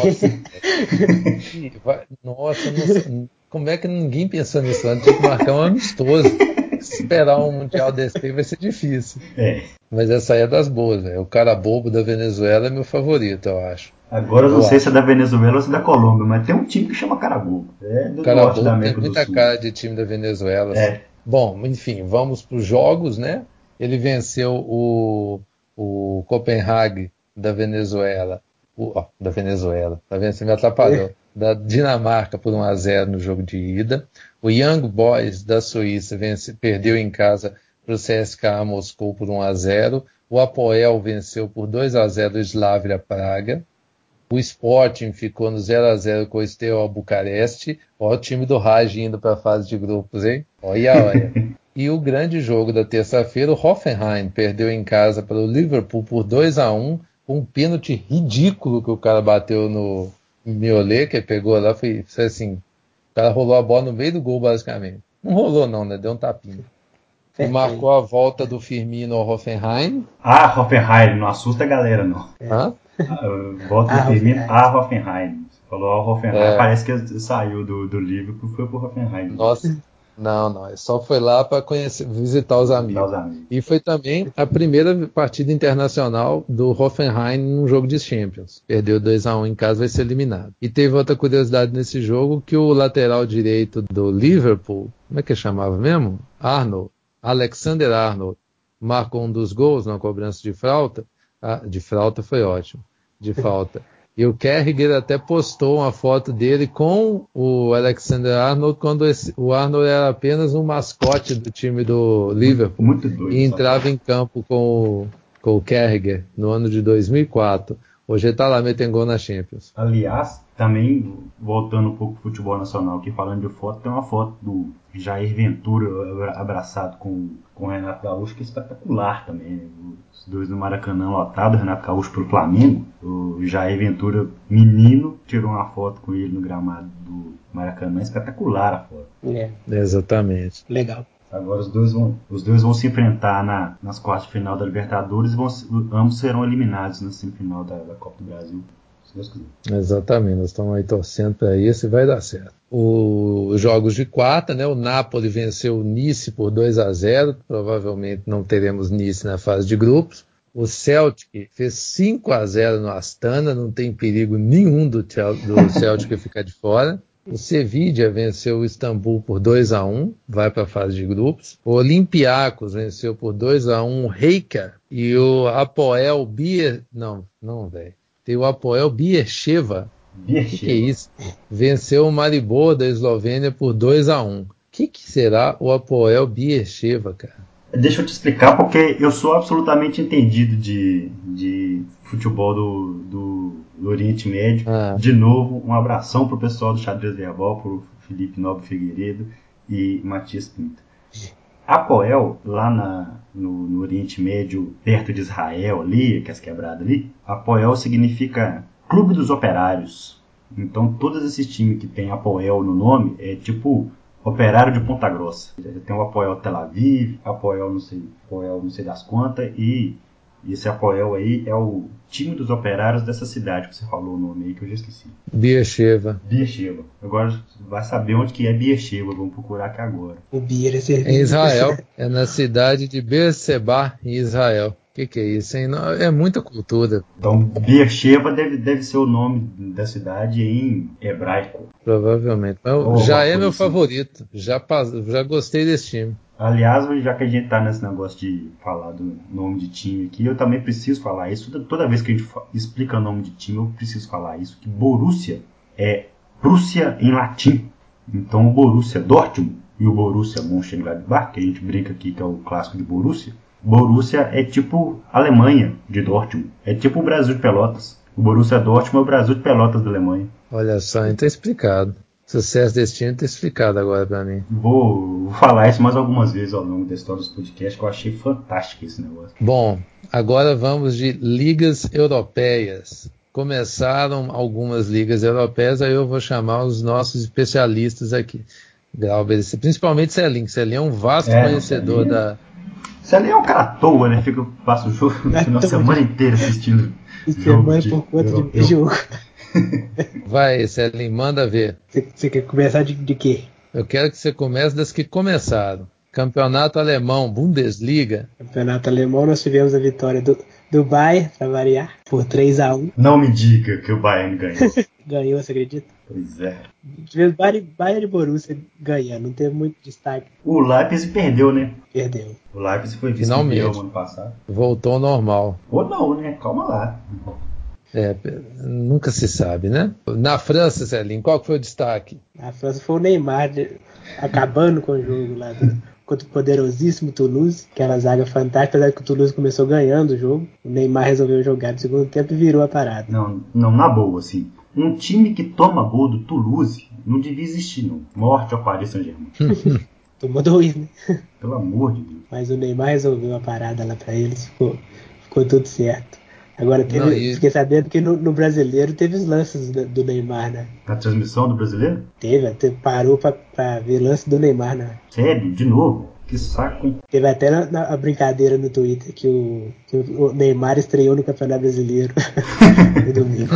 Nossa, como é que ninguém pensou nisso antes? Tinha que marcar um amistoso. Esperar um Mundial desse aí vai ser difícil. Mas essa aí é das boas, velho. O Carabobo da Venezuela é meu favorito, eu acho. Agora eu não sei se é da Venezuela ou se é da Colômbia, mas tem um time que chama Carabobo. Do norte da América do Sul. Tem muita cara de time da Venezuela. Bom, enfim, vamos para os jogos, né? Ele venceu o Copenhague da Venezuela. Da Venezuela. Tá vendo? Você me atrapalhou. Da Dinamarca por 1-0 no jogo de ida. O Young Boys da Suíça perdeu em casa para o CSKA Moscou por 1-0. O Apoel venceu por 2-0 o Slavia Praga. O Sporting ficou no 0-0 com o Steaua Bucareste. Olha o time do Raj indo para a fase de grupos, hein? Olha. E o grande jogo da terça-feira, o Hoffenheim perdeu em casa para o Liverpool por 2-1, com um pênalti ridículo que o cara bateu no Mignolet, que pegou lá, foi assim, o cara rolou a bola no meio do gol, basicamente. Não rolou não, né? Deu um tapinha. E marcou a volta do Firmino ao Hoffenheim. Hoffenheim, não assusta a galera, não. Volta do Firmino a Hoffenheim. Você falou Hoffenheim, parece que saiu do Liverpool e foi pro Hoffenheim. Nossa, não, só foi lá para visitar os amigos. E foi também a primeira partida internacional do Hoffenheim num jogo de Champions. Perdeu 2-1 em casa, vai ser eliminado. E teve outra curiosidade nesse jogo, que o lateral direito do Liverpool, como é que chamava mesmo? Alexander Arnold, marcou um dos gols na cobrança de falta. De falta foi ótimo. De falta. E o Carragher até postou uma foto dele com o Alexander-Arnold quando o Arnold era apenas um mascote do time do Liverpool. Muito doido. E entrava em campo com o Carragher no ano de 2004. Hoje ele está lá metendo gol na Champions. Aliás, também, voltando um pouco pro futebol nacional aqui, falando de foto, tem uma foto do Jair Ventura abraçado com o Renato Gaúcho, que é espetacular também, né? Os dois no Maracanã lotado, o Renato Gaúcho pro Flamengo. O Jair Ventura, menino, tirou uma foto com ele no gramado do Maracanã, espetacular a foto. Exatamente. Legal. Agora os dois vão se enfrentar nas quartas de final da Libertadores e ambos serão eliminados na semifinal da Copa do Brasil, se Deus quiser. Exatamente, nós estamos aí torcendo para isso e vai dar certo. Os jogos de quarta, né? O Napoli venceu o Nice por 2-0, provavelmente não teremos Nice na fase de grupos. O Celtic fez 5-0 no Astana, não tem perigo nenhum do Celtic ficar de fora. O Sevilla venceu o Istambul por 2-1, vai para a fase de grupos. O Olympiacos venceu por 2-1 o Rijeka e o Apoel Tem o Apoel Beersheva. Que é isso? Venceu o Maribor da Eslovênia por 2-1. O que será o Apoel Beersheva, cara? Deixa eu te explicar, porque eu sou absolutamente entendido de futebol do Oriente Médio. De novo, um abração pro pessoal do Xadrez Verbal, pro Felipe Nobre Figueiredo e Matias Pinto. Apoel, lá no Oriente Médio, perto de Israel, ali, que é as quebradas ali, Apoel significa Clube dos Operários. Então, todos esses times que tem Apoel no nome é tipo Operário de Ponta Grossa. Tem o Apoel Tel Aviv, Apoel não sei das quantas, e esse Apoel aí é o time dos operários dessa cidade que você falou o nome aí, que eu já esqueci. Beersheva. Agora vai saber onde que é Beersheva, vamos procurar aqui agora. O Beer é em Israel, é na cidade de Beersheba, em Israel. O que é isso, hein? É muita cultura. Então, Beersheba deve ser o nome da cidade em hebraico. Provavelmente. Já é meu favorito. Já gostei desse time. Aliás, já que a gente tá nesse negócio de falar do nome de time aqui, eu também preciso falar isso. Toda vez que a gente explica o nome de time, eu preciso falar isso. Que Borussia é Prússia em latim. Então, o Borussia Dortmund e o Borussia Mönchengladbach, que a gente brinca aqui que é o clássico de Borussia, Borussia é tipo Alemanha de Dortmund. É tipo o Brasil de Pelotas. O Borussia Dortmund é o Brasil de Pelotas da Alemanha. Olha só, então tá explicado. O sucesso desse time tá explicado agora pra mim. Vou falar isso mais algumas vezes ao longo da história dos podcasts, que eu achei fantástico esse negócio. Bom, agora vamos de ligas europeias. Começaram algumas ligas europeias, aí eu vou chamar os nossos especialistas aqui. Glauber, principalmente Celinho. Celinho é um vasto conhecedor da... Celinho é um cara à toa, né? Passa o jogo a semana inteira assistindo. Semana por conta de jogo. Vai, Celinho, manda ver. Você quer começar de quê? Eu quero que você comece das que começaram. Campeonato Alemão, Bundesliga. Campeonato Alemão, nós tivemos a vitória do Bayern, para variar, por 3-1. Não me diga que o Bayern ganhou. Ganhou, você acredita? Pois é. Tivemos Bayern e Borussia ganhando, não teve muito destaque. O Leipzig perdeu, né? Perdeu. O Leipzig foi vice-campeão ano passado. Voltou ao normal. Ou não, né? Calma lá. Nunca se sabe, né? Na França, Celinho, qual que foi o destaque? Na França foi o Neymar acabando com o jogo lá contra o poderosíssimo Toulouse, aquela zaga fantástica, apesar que o Toulouse começou ganhando o jogo, o Neymar resolveu jogar no segundo tempo e virou a parada. Não, na boa, assim. Um time que toma gol do Toulouse não devia existir, não. Morte ao Paris Saint-Germain. Tomou 2, né? Pelo amor de Deus. Mas o Neymar resolveu a parada lá pra eles, ficou tudo certo. Agora fiquei sabendo que no brasileiro teve os lances do Neymar, né? Na transmissão do brasileiro? Parou pra ver lance do Neymar, né? Sério? De novo? Que saco, hein? Teve até a brincadeira no Twitter que o Neymar estreou no Campeonato Brasileiro no domingo.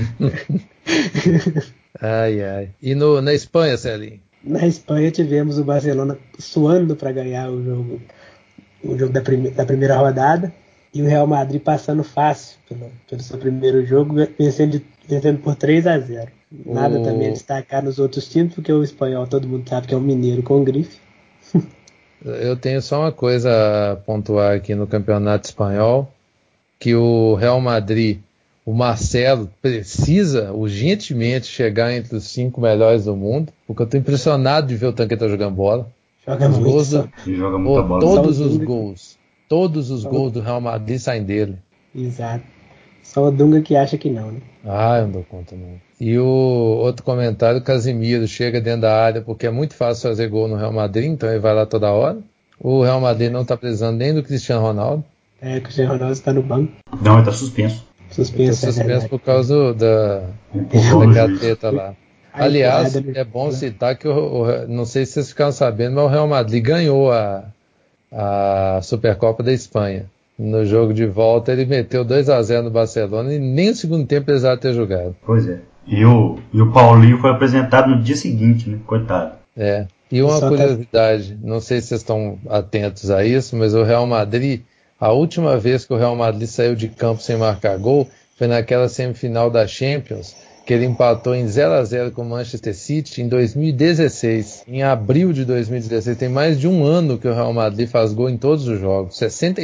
Ai. E na Espanha, Celinho? Na Espanha tivemos o Barcelona suando para ganhar o jogo da primeira rodada. E o Real Madrid passando fácil pelo seu primeiro jogo, vencendo por 3-0. Nada também a destacar nos outros times, porque o espanhol todo mundo sabe que é um mineiro com grife. Eu tenho só uma coisa a pontuar aqui no Campeonato Espanhol, que o Real Madrid o Marcelo precisa urgentemente chegar entre os 5 melhores do mundo, porque eu tô impressionado de ver o Tanqueta jogando bola. Joga Os muito. gols Só. Ele joga muita bola. Todos os gols do Real Madrid saem dele. Exato. Só o Dunga que acha que não, né? Ah, eu não dou conta não. E o outro comentário, o Casimiro chega dentro da área porque é muito fácil fazer gol no Real Madrid, então ele vai lá toda hora. O Real Madrid não tá precisando nem do Cristiano Ronaldo. O Cristiano Ronaldo está no banco. Não, ele tá suspenso. Suspenso Por causa Empurrou o daquela juiz. treta lá. A Aliás, empurrada é bom citar que não sei se vocês ficaram sabendo, mas o Real Madrid ganhou a Supercopa da Espanha. No jogo de volta ele meteu 2-0 no Barcelona e nem o segundo tempo precisava ter jogado. Pois é. E o Paulinho foi apresentado no dia seguinte, né? Coitado. É. E uma Só curiosidade, não sei se vocês estão atentos a isso, mas o Real Madrid, a última vez que o Real Madrid saiu de campo sem marcar gol foi naquela semifinal da Champions, que ele empatou em 0-0 com o Manchester City em 2016, em abril de 2016. Tem mais de um ano que o Real Madrid faz gol em todos os jogos,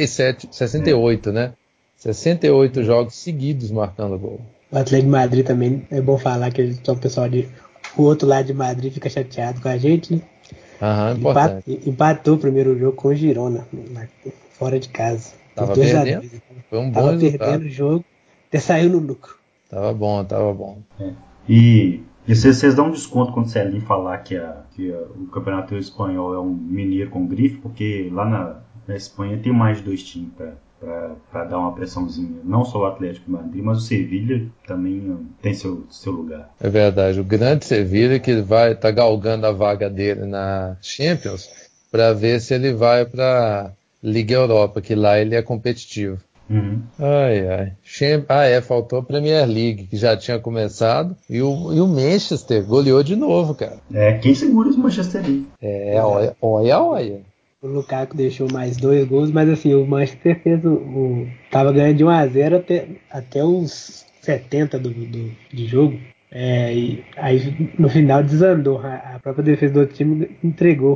68, né? 68 jogos seguidos marcando gol. O Atlético de Madrid também, é bom falar que eles são o pessoal o outro lado de Madrid fica chateado com a gente, né? Aham, importante. Empatou o primeiro jogo com o Girona, fora de casa. Tava perdendo, foi um bom resultado. Tava perdendo o jogo, até saiu no lucro. Tava bom. É. E vocês dão um desconto quando o Celinho falar que o Campeonato Espanhol é um mineiro com grife, porque lá na Espanha tem mais de 2 times para dar uma pressãozinha. Não só o Atlético de Madrid, mas o Sevilha também tem seu lugar. É verdade, o grande Sevilha que vai estar galgando a vaga dele na Champions para ver se ele vai para Liga Europa, que lá ele é competitivo. Uhum. Faltou a Premier League, que já tinha começado, e o Manchester goleou de novo, cara. Quem segura esse Manchester League? Olha. O Lukaku deixou mais 2 gols, mas assim, o Manchester fez tava ganhando de 1-0 até os 70 de jogo. E aí no final desandou. A própria defesa do outro time entregou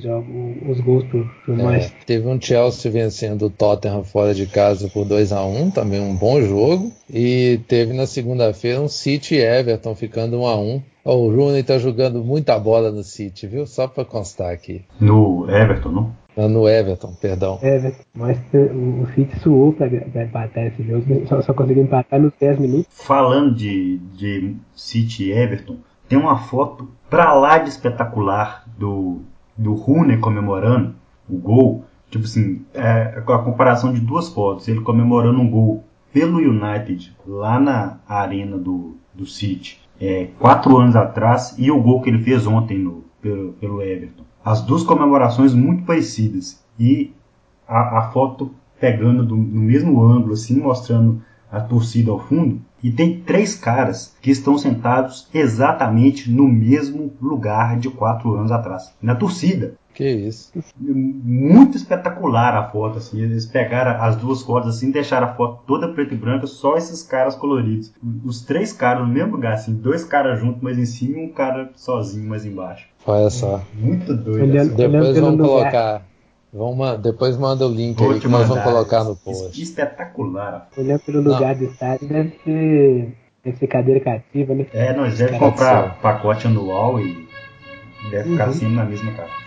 os gols pro Manchester. Teve um Chelsea vencendo o Tottenham fora de casa por 2-1, também um bom jogo. E teve na segunda-feira um City e Everton ficando 1-1. O Rooney tá jogando muita bola no City, viu? Só para constar aqui. No Everton, não? No Everton, perdão. Mas o City suou para empatar esse jogo, só conseguiu empatar nos 10 minutos. Falando de City e Everton, tem uma foto pra lá de espetacular do Rooney comemorando o gol. Tipo assim, a comparação de 2 fotos, ele comemorando um gol pelo United lá na arena do City 4 anos atrás, e o gol que ele fez ontem pelo Everton. As 2 comemorações muito parecidas, e a foto pegando no mesmo ângulo, assim, mostrando a torcida ao fundo, e tem 3 caras que estão sentados exatamente no mesmo lugar de 4 anos atrás, na torcida. Que isso. Muito espetacular a foto, assim. Eles pegaram as 2 fotos assim, deixaram a foto toda preta e branca, só esses caras coloridos. Os 3 caras no mesmo lugar, assim, 2 caras juntos mais em cima e um cara sozinho mais embaixo. Olha só. Muito doido. Depois vamos colocar. Depois manda o link aí que nós vamos colocar no post. Espetacular. Olhando pelo lugar do estádio, deve ser cadeira cativa, né? Nós devemos comprar pacote anual e deve ficar sempre na mesma cadeira.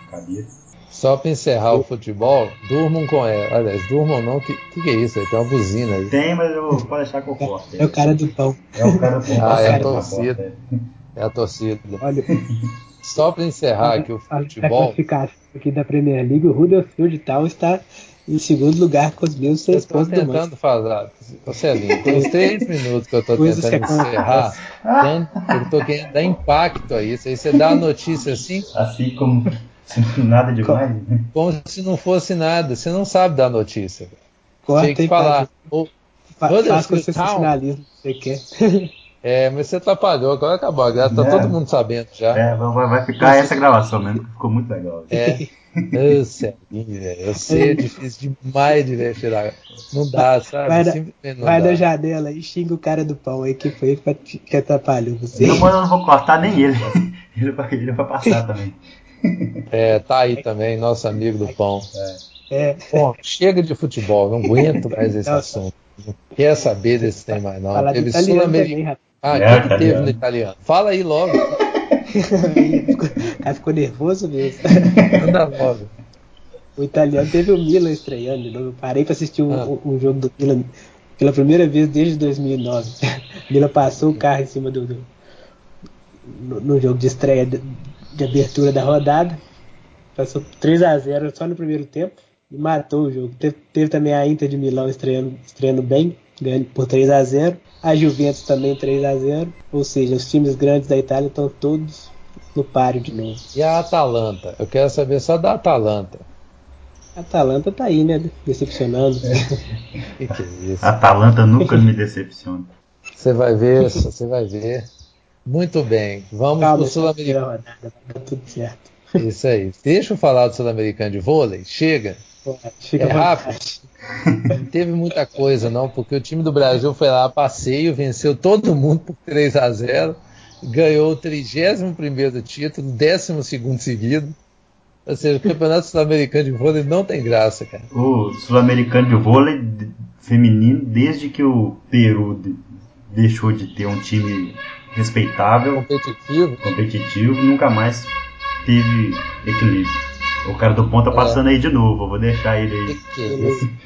Só para encerrar o futebol, durmam com ela. Aliás, durmam não, que é isso? Tem uma buzina aí. Tem, mas pode deixar que eu corto. É o cara do pão. É o cara do pão. É a torcida. É a torcida. Olha, só para encerrar aqui o futebol. A classificação aqui da Premier League, o Huddersfield Town está em segundo lugar com os mesmos 6 pontos do Manchester. Tentando falar, Celinho, tem uns 3 minutos que eu estou tentando encerrar, eu estou querendo dar impacto a isso. Aí você dá a notícia assim. Assim como nada demais. Como se não fosse nada. Você não sabe dar notícia. Corta tem que falar. Faz com o sensacionalismo que você quer. Mas você atrapalhou. Agora acabou a graça. Tá todo mundo sabendo já. Vai ficar essa gravação mesmo. Ficou muito legal. Celinho, velho. Eu sei, é difícil demais de ver tirar. Não dá, sabe? Vai na janela e xinga o cara do pão aí, que foi ele que atrapalhou você. Eu não vou cortar nem ele. Ele vai passar também. Tá aí também, nosso amigo do pão. Bom, chega de futebol, não aguento mais esse assunto. Quer saber desse tem mais não. Falar de Teve italiano Sul-Americano. também, rapaz. Ah, É, o que teve italiano. no italiano? Fala aí logo. O cara ficou nervoso mesmo. Manda logo. O italiano teve o Milan estreando de novo. Eu parei pra assistir Ah, um jogo do Milan pela primeira vez desde 2009. O Milan passou o carro em cima no jogo de estreia de abertura da rodada. Passou 3-0 só no primeiro tempo e matou o jogo. Teve também a Inter de Milão estreando bem, ganhando por 3-0. A Juventus também 3-0. Ou seja, os times grandes da Itália estão todos no páreo de novo. e a Atalanta? Eu quero saber só da Atalanta. A Atalanta tá aí, né? Decepcionando. Que é isso? A Atalanta nunca me decepciona. Você vai ver, você vai ver. Muito bem. Vamos para o Calma, essa primeira Sul-Americano. rodada vai dar tudo certo. Isso aí. Deixa eu falar do Sul-Americano de vôlei. Chega. Pode, fica É à rápido. vontade. Não teve muita coisa, não, porque o time do Brasil foi lá a passeio, venceu todo mundo por 3-0, ganhou o 31º título, 12º seguido. Ou seja, o Campeonato Sul-Americano de vôlei não tem graça, cara. O sul-americano de vôlei feminino, desde que o Peru deixou de ter um time respeitável, competitivo, nunca mais teve equilíbrio. O cara do ponto tá passando aí de novo, eu vou deixar ele aí. Que é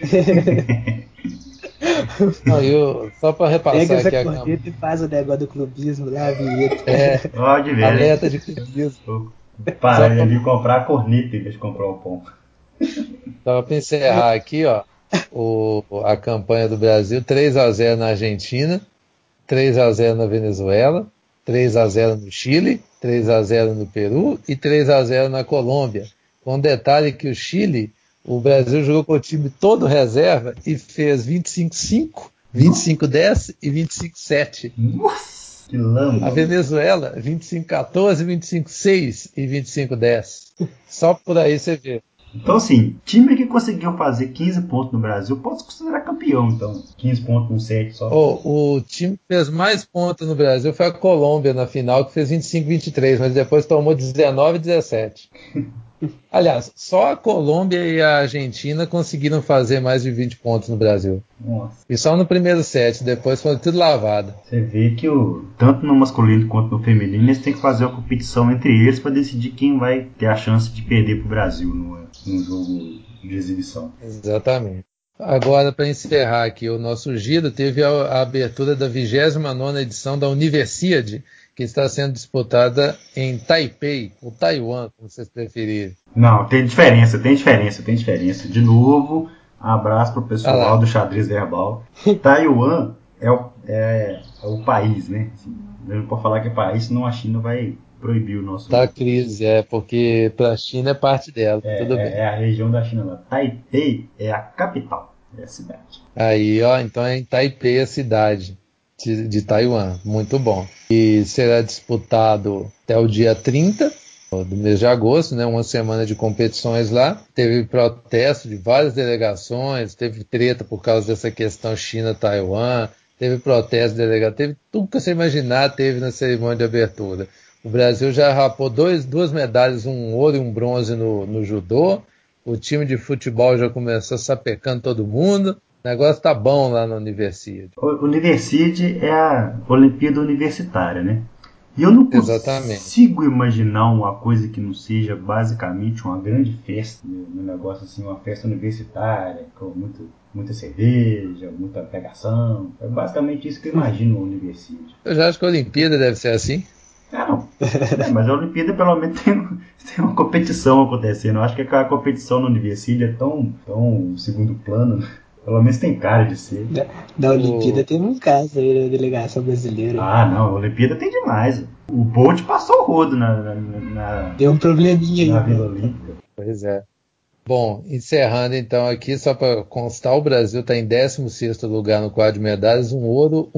isso? Não, só para repassar Pega essa aqui a corneta e faz o negócio do clubismo lá, a vinheta. Pode ver, alerta né? de clubismo. Para ele vir comprar a corneta em vez de comprar o pão. Só para encerrar aqui, ó, a campanha do Brasil, 3-0 na Argentina, 3-0 na Venezuela, 3-0 no Chile, 3-0 no Peru e 3-0 na Colômbia. Com detalhe que o Brasil jogou com o time todo reserva e fez 25-5, 25-10 e 25-7. Nossa, que lama. A Venezuela, 25-14, 25-6 e 25-10. Só por aí você vê. Então, assim, time que conseguiu fazer 15 pontos no Brasil pode se considerar campeão, então. 15 pontos com 7 só. O time que fez mais pontos no Brasil foi a Colômbia na final, que fez 25-23, mas depois tomou 19-17. Aliás, só a Colômbia e a Argentina conseguiram fazer mais de 20 pontos no Brasil. Nossa. E só no primeiro set, depois foi tudo lavado. Você vê que tanto no masculino quanto no feminino eles têm que fazer uma competição entre eles para decidir quem vai ter a chance de perder pro Brasil no jogo de exibição. Exatamente. Agora, para encerrar aqui o nosso giro, teve a abertura da 29ª edição da Universiade, que está sendo disputada em Taipei, ou Taiwan, como vocês preferirem. Não, tem diferença. De novo, abraço pro pessoal do xadrez verbal. Taiwan é o país, né? Assim, não pode falar que é país, senão a China vai proibir o nosso... Tá crise, porque para a China é parte dela, tudo bem. É a região da China lá. Taipei é a capital, é a cidade. Aí, ó, então é em Taipei a cidade de Taiwan, muito bom. E será disputado até o dia 30 do mês de agosto, né, uma semana de competições lá. Teve protesto de várias delegações, teve treta por causa dessa questão China-Taiwan, teve protesto de delegação, teve tudo que você imaginar, teve na cerimônia de abertura. O Brasil já rapou duas medalhas, um ouro e um bronze no judô. O time de futebol já começou sapecando todo mundo. O negócio tá bom lá na Universiade. Universiade é a Olimpíada Universitária, né? E eu não consigo imaginar uma coisa que não seja basicamente uma grande festa, um negócio assim, uma festa universitária, com muita cerveja, muita pegação. É basicamente isso que eu imagino uma Universiade. Eu já acho que a Olimpíada deve ser assim. Não. Mas a Olimpíada pelo menos tem uma competição acontecendo. Eu acho que a competição na Universiade é tão segundo plano, né? Pelo menos tem cara de ser. Da Olimpíada teve um caso aí da delegação brasileira. Não, a Olimpíada tem demais. O Bolt passou o rodo deu um probleminha na aí. Vila Olímpica. Pois é. Bom, encerrando então aqui, só para constar, o Brasil está em 16º lugar no quadro de medalhas, um ouro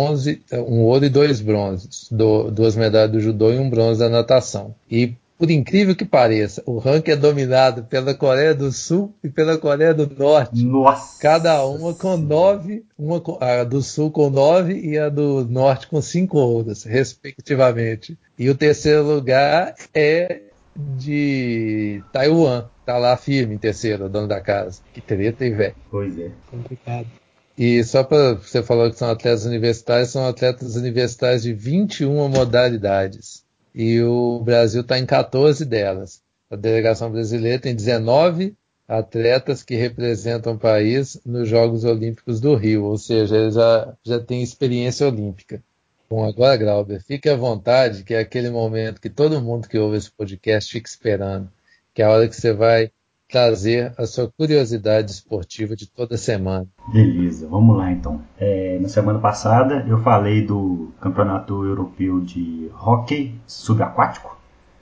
e 2 bronzes, 2 medalhas do judô e um bronze da natação. E por incrível que pareça, o ranking é dominado pela Coreia do Sul e pela Coreia do Norte. Nossa! Cada uma com 9, a do Sul com 9 e a do Norte com 5 ouros, respectivamente. E o terceiro lugar é de Taiwan. Tá lá firme em terceiro, o dono da casa. Que treta, hein, velho? Pois é. Complicado. E só para você falar que são atletas universitários de 21 modalidades. E o Brasil está em 14 delas. A delegação brasileira tem 19 atletas que representam o país nos Jogos Olímpicos do Rio, ou seja, eles já têm experiência olímpica. Bom, agora, Glauber, fique à vontade, que é aquele momento que todo mundo que ouve esse podcast fica esperando, que é a hora que você vai trazer a sua curiosidade esportiva de toda semana. Beleza, vamos lá então. Na semana passada eu falei do Campeonato Europeu de Hóquei Subaquático.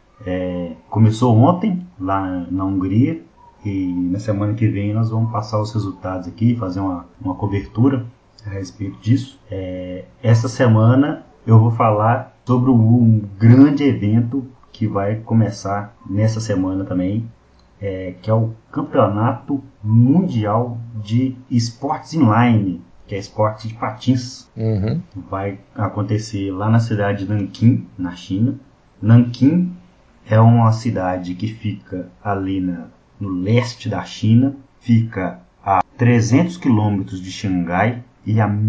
Começou ontem, lá na Hungria, e na semana que vem nós vamos passar os resultados aqui, fazer uma cobertura a respeito disso. Essa semana eu vou falar sobre um grande evento que vai começar nessa semana também, que é o Campeonato Mundial de Esportes Inline, que é esporte de patins. Uhum. Vai acontecer lá na cidade de Nanquim, na China. Nanquim é uma cidade que fica ali no leste da China, fica a 300 quilômetros de Xangai e a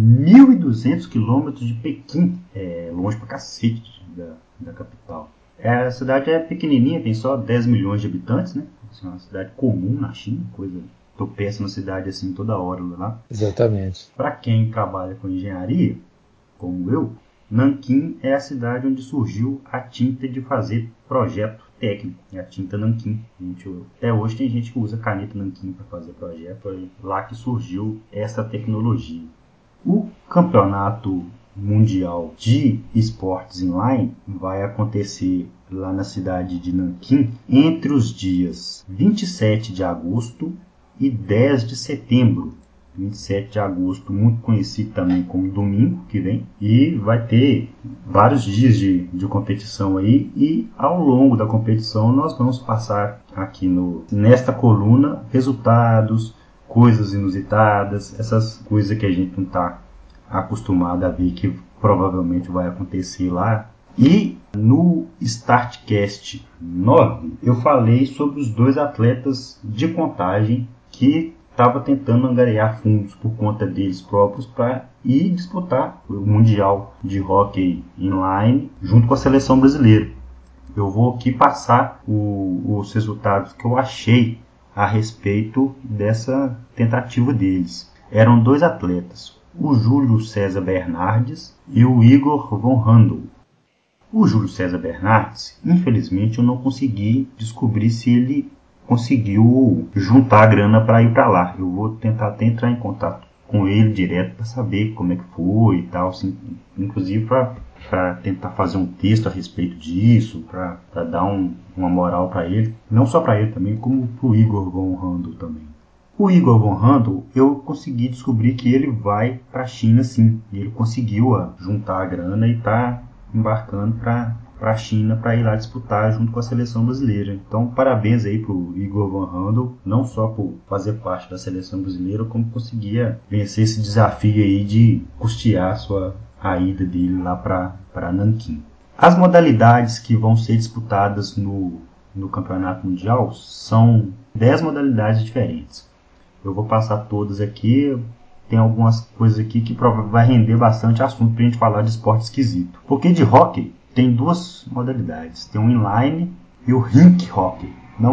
1.200 quilômetros de Pequim. É longe pra cacete da capital. A cidade é pequenininha, tem só 10 milhões de habitantes, né? É uma cidade comum na China, eu penso na cidade assim toda hora lá. Exatamente. Para quem trabalha com engenharia, como eu, Nanquim é a cidade onde surgiu a tinta de fazer projeto técnico, a tinta Nanquim. Até hoje tem gente que usa caneta Nanquim para fazer projeto, é lá que surgiu essa tecnologia. O Campeonato Mundial de Esportes Inline vai acontecer lá na cidade de Nanquim entre os dias 27 de agosto e 10 de setembro. 27 de agosto, muito conhecido também como domingo que vem, e vai ter vários dias de competição aí, e ao longo da competição nós vamos passar aqui nesta coluna resultados, coisas inusitadas, essas coisas que a gente não está acostumado a ver que provavelmente vai acontecer lá. E no Startcast 9 eu falei sobre os dois atletas de contagem que estava tentando angariar fundos por conta deles próprios para ir disputar o Mundial de Hóquei Inline junto com a seleção brasileira. Eu vou aqui passar os resultados que eu achei a respeito dessa tentativa deles. Eram dois atletas, o Júlio César Bernardes e o Igor von Handel. O Júlio César Bernardes, infelizmente eu não consegui descobrir se ele conseguiu juntar a grana para ir para lá. Eu vou tentar até entrar em contato com ele direto para saber como é que foi e tal, assim, inclusive para tentar fazer um texto a respeito disso, para dar uma moral para ele, não só para ele também, como para o Igor von Handel também. O Igor von Handel, eu consegui descobrir que ele vai para a China sim, e ele conseguiu juntar a grana e está embarcando para a China para ir lá disputar junto com a seleção brasileira. Então, parabéns aí para o Igor von Handel, não só por fazer parte da seleção brasileira, como conseguia vencer esse desafio aí de custear a ida dele lá para Nanquim. As modalidades que vão ser disputadas no Campeonato Mundial são 10 modalidades diferentes. Eu vou passar todas aqui. Tem algumas coisas aqui que vai render bastante assunto para a gente falar de esporte esquisito. Porque de hóquei tem duas modalidades. Tem o inline e o rink hockey. Não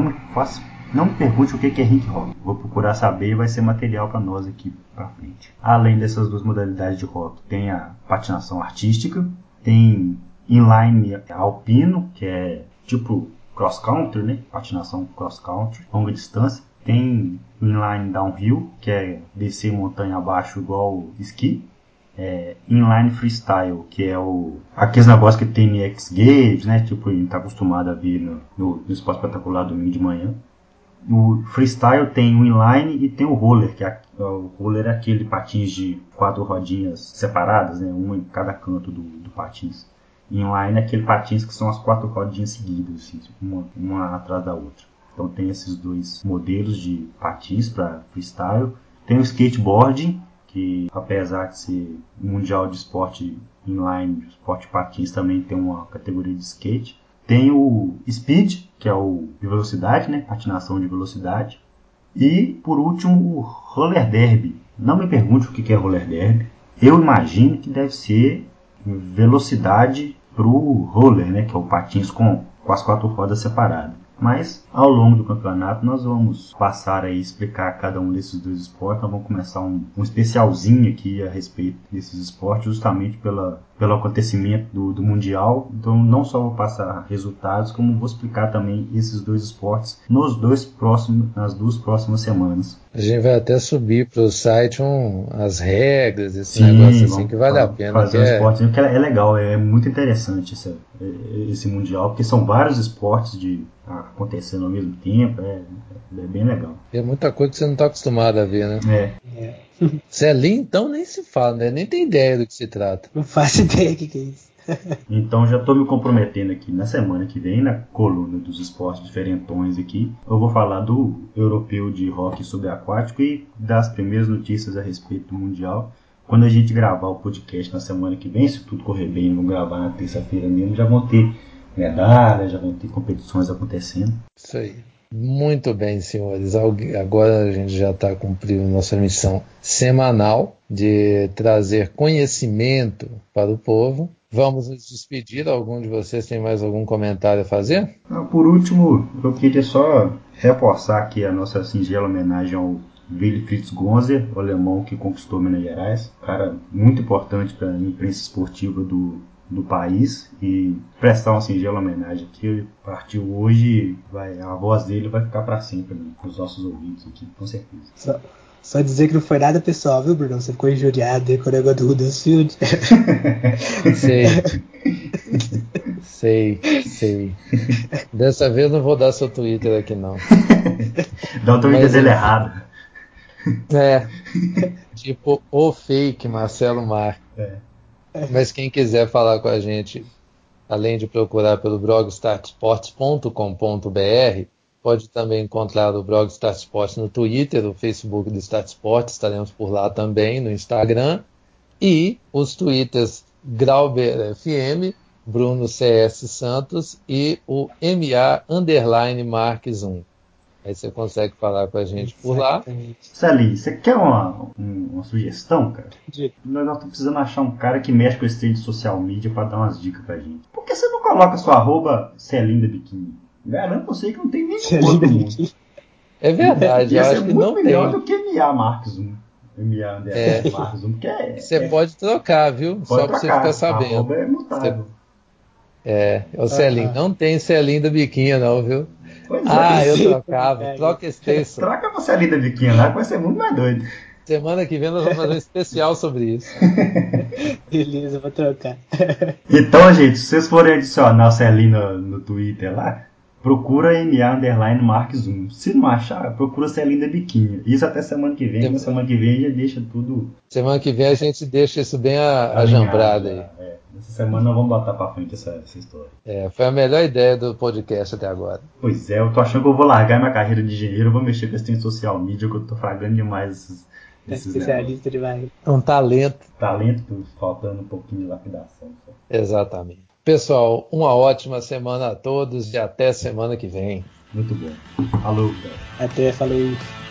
me pergunte o que é rink hockey. Vou procurar saber e vai ser material para nós aqui para frente. Além dessas duas modalidades de hóquei, tem a patinação artística, tem inline alpino, que é tipo cross country, né? Patinação cross country, longa distância. Tem o inline downhill, que é descer montanha abaixo igual esqui. Inline freestyle, que é aqueles negócios que tem no X Games, né? Tipo, a gente tá acostumado a ver no Esporte Espetacular domingo de manhã. O freestyle tem o inline e tem o roller, que o roller é aquele patins de 4 rodinhas separadas, né? Uma em cada canto do patins. Inline é aquele patins que são as 4 rodinhas seguidas, assim, uma atrás da outra. Então tem esses dois modelos de patins para freestyle. Tem o skateboarding, que apesar de ser mundial de esporte inline, esporte patins, também tem uma categoria de skate. Tem o speed, que é o de velocidade, né? Patinação de velocidade. E, por último, o Roller Derby. Não me pergunte o que é Roller Derby. Eu imagino que deve ser velocidade pro roller, né? Que é o patins com as 4 rodas separadas. Mas, ao longo do campeonato, nós vamos passar a explicar cada um desses 2 esportes. Nós vamos começar um especialzinho aqui a respeito desses esportes, justamente pelo acontecimento do Mundial. Então, não só vou passar resultados, como vou explicar também esses 2 esportes nas 2 próximas semanas. A gente vai até subir para o site as regras, esse negócio assim, que vale a pena. Fazer um esporte, que é legal, é muito interessante esse Mundial, porque são vários esportes acontecendo ao mesmo tempo, é bem legal. É muita coisa que você não está acostumado a ver, né? Celinho, então, nem se fala, né? Nem tem ideia do que se trata. Não faço ideia do que é isso. Então já estou me comprometendo aqui na semana que vem, na coluna dos esportes diferentões aqui. Eu vou falar do europeu de hóquei subaquático e das primeiras notícias a respeito do Mundial. Quando a gente gravar o podcast na semana que vem, se tudo correr bem, vamos gravar na terça-feira mesmo, já vão ter medalhas, já vão ter competições acontecendo. Isso aí. Muito bem, senhores. Agora a gente já está cumprindo nossa missão semanal de trazer conhecimento para o povo. Vamos nos despedir. Algum de vocês tem mais algum comentário a fazer? Por último, eu queria só reforçar aqui a nossa singela homenagem ao Willy Fritz Gonzer, o alemão que conquistou Minas Gerais. Cara muito importante para a imprensa esportiva do país, e prestar uma singela homenagem aqui. Ele partiu hoje, a voz dele vai ficar para sempre nos nossos ouvidos aqui, com certeza. Só dizer que não foi nada pessoal, viu, Bruno? Você ficou injuriado com o negócio do Huddersfield. Sei. Dessa vez não vou dar seu Twitter aqui, não. Dá o Twitter dele errado. Tipo o fake Marcelo Marques. Mas quem quiser falar com a gente, além de procurar pelo blogstartsports.com.br, pode também encontrar o Blog Start Sports no Twitter, o Facebook do Start Sports, estaremos por lá também, no Instagram, e os Twitters Grauber FM, Bruno CS Santos e o MA_Marques1. Aí você consegue falar com a gente por lá. Celinho, você quer uma sugestão, cara? Nós estamos precisando achar um cara que mexe com esse trem de social media para dar umas dicas pra gente. Por que você não coloca sua @, Celinho da Biquíni? Garanto você que não tem nem outro mundo. É verdade, eu acho que não tem. Ia ser muito melhor do que MA Marques1. Marques1, porque você pode trocar, viu? Só pra você ficar sabendo. É mutável. O Celinho. Não tem Celinho da Biquinha, não, viu? Eu trocava. Troca esse texto. Troca você ali da Biquinha lá, que vai ser muito mais doido. Semana que vem nós vamos fazer um especial sobre isso. Beleza, vou trocar. Então, gente, se vocês forem adicionar o Celinho no Twitter lá, procura MA_Marques1. Se não achar, procura Celinho da Biquinha. Isso até semana que vem. Na semana que vem já deixa tudo. Semana que vem a gente deixa isso bem ajambrado aí. Essa semana nós vamos botar pra frente essa história. Foi a melhor ideia do podcast até agora. Pois é, eu tô achando que eu vou largar minha carreira de engenheiro, eu vou mexer com esse trem de social media, que eu tô fragando demais esses especialista demais. Um talento. Faltando um pouquinho de lapidação. Só. Exatamente. Pessoal, uma ótima semana a todos e até semana que vem. Muito bom. Falou, cara. Até, falou.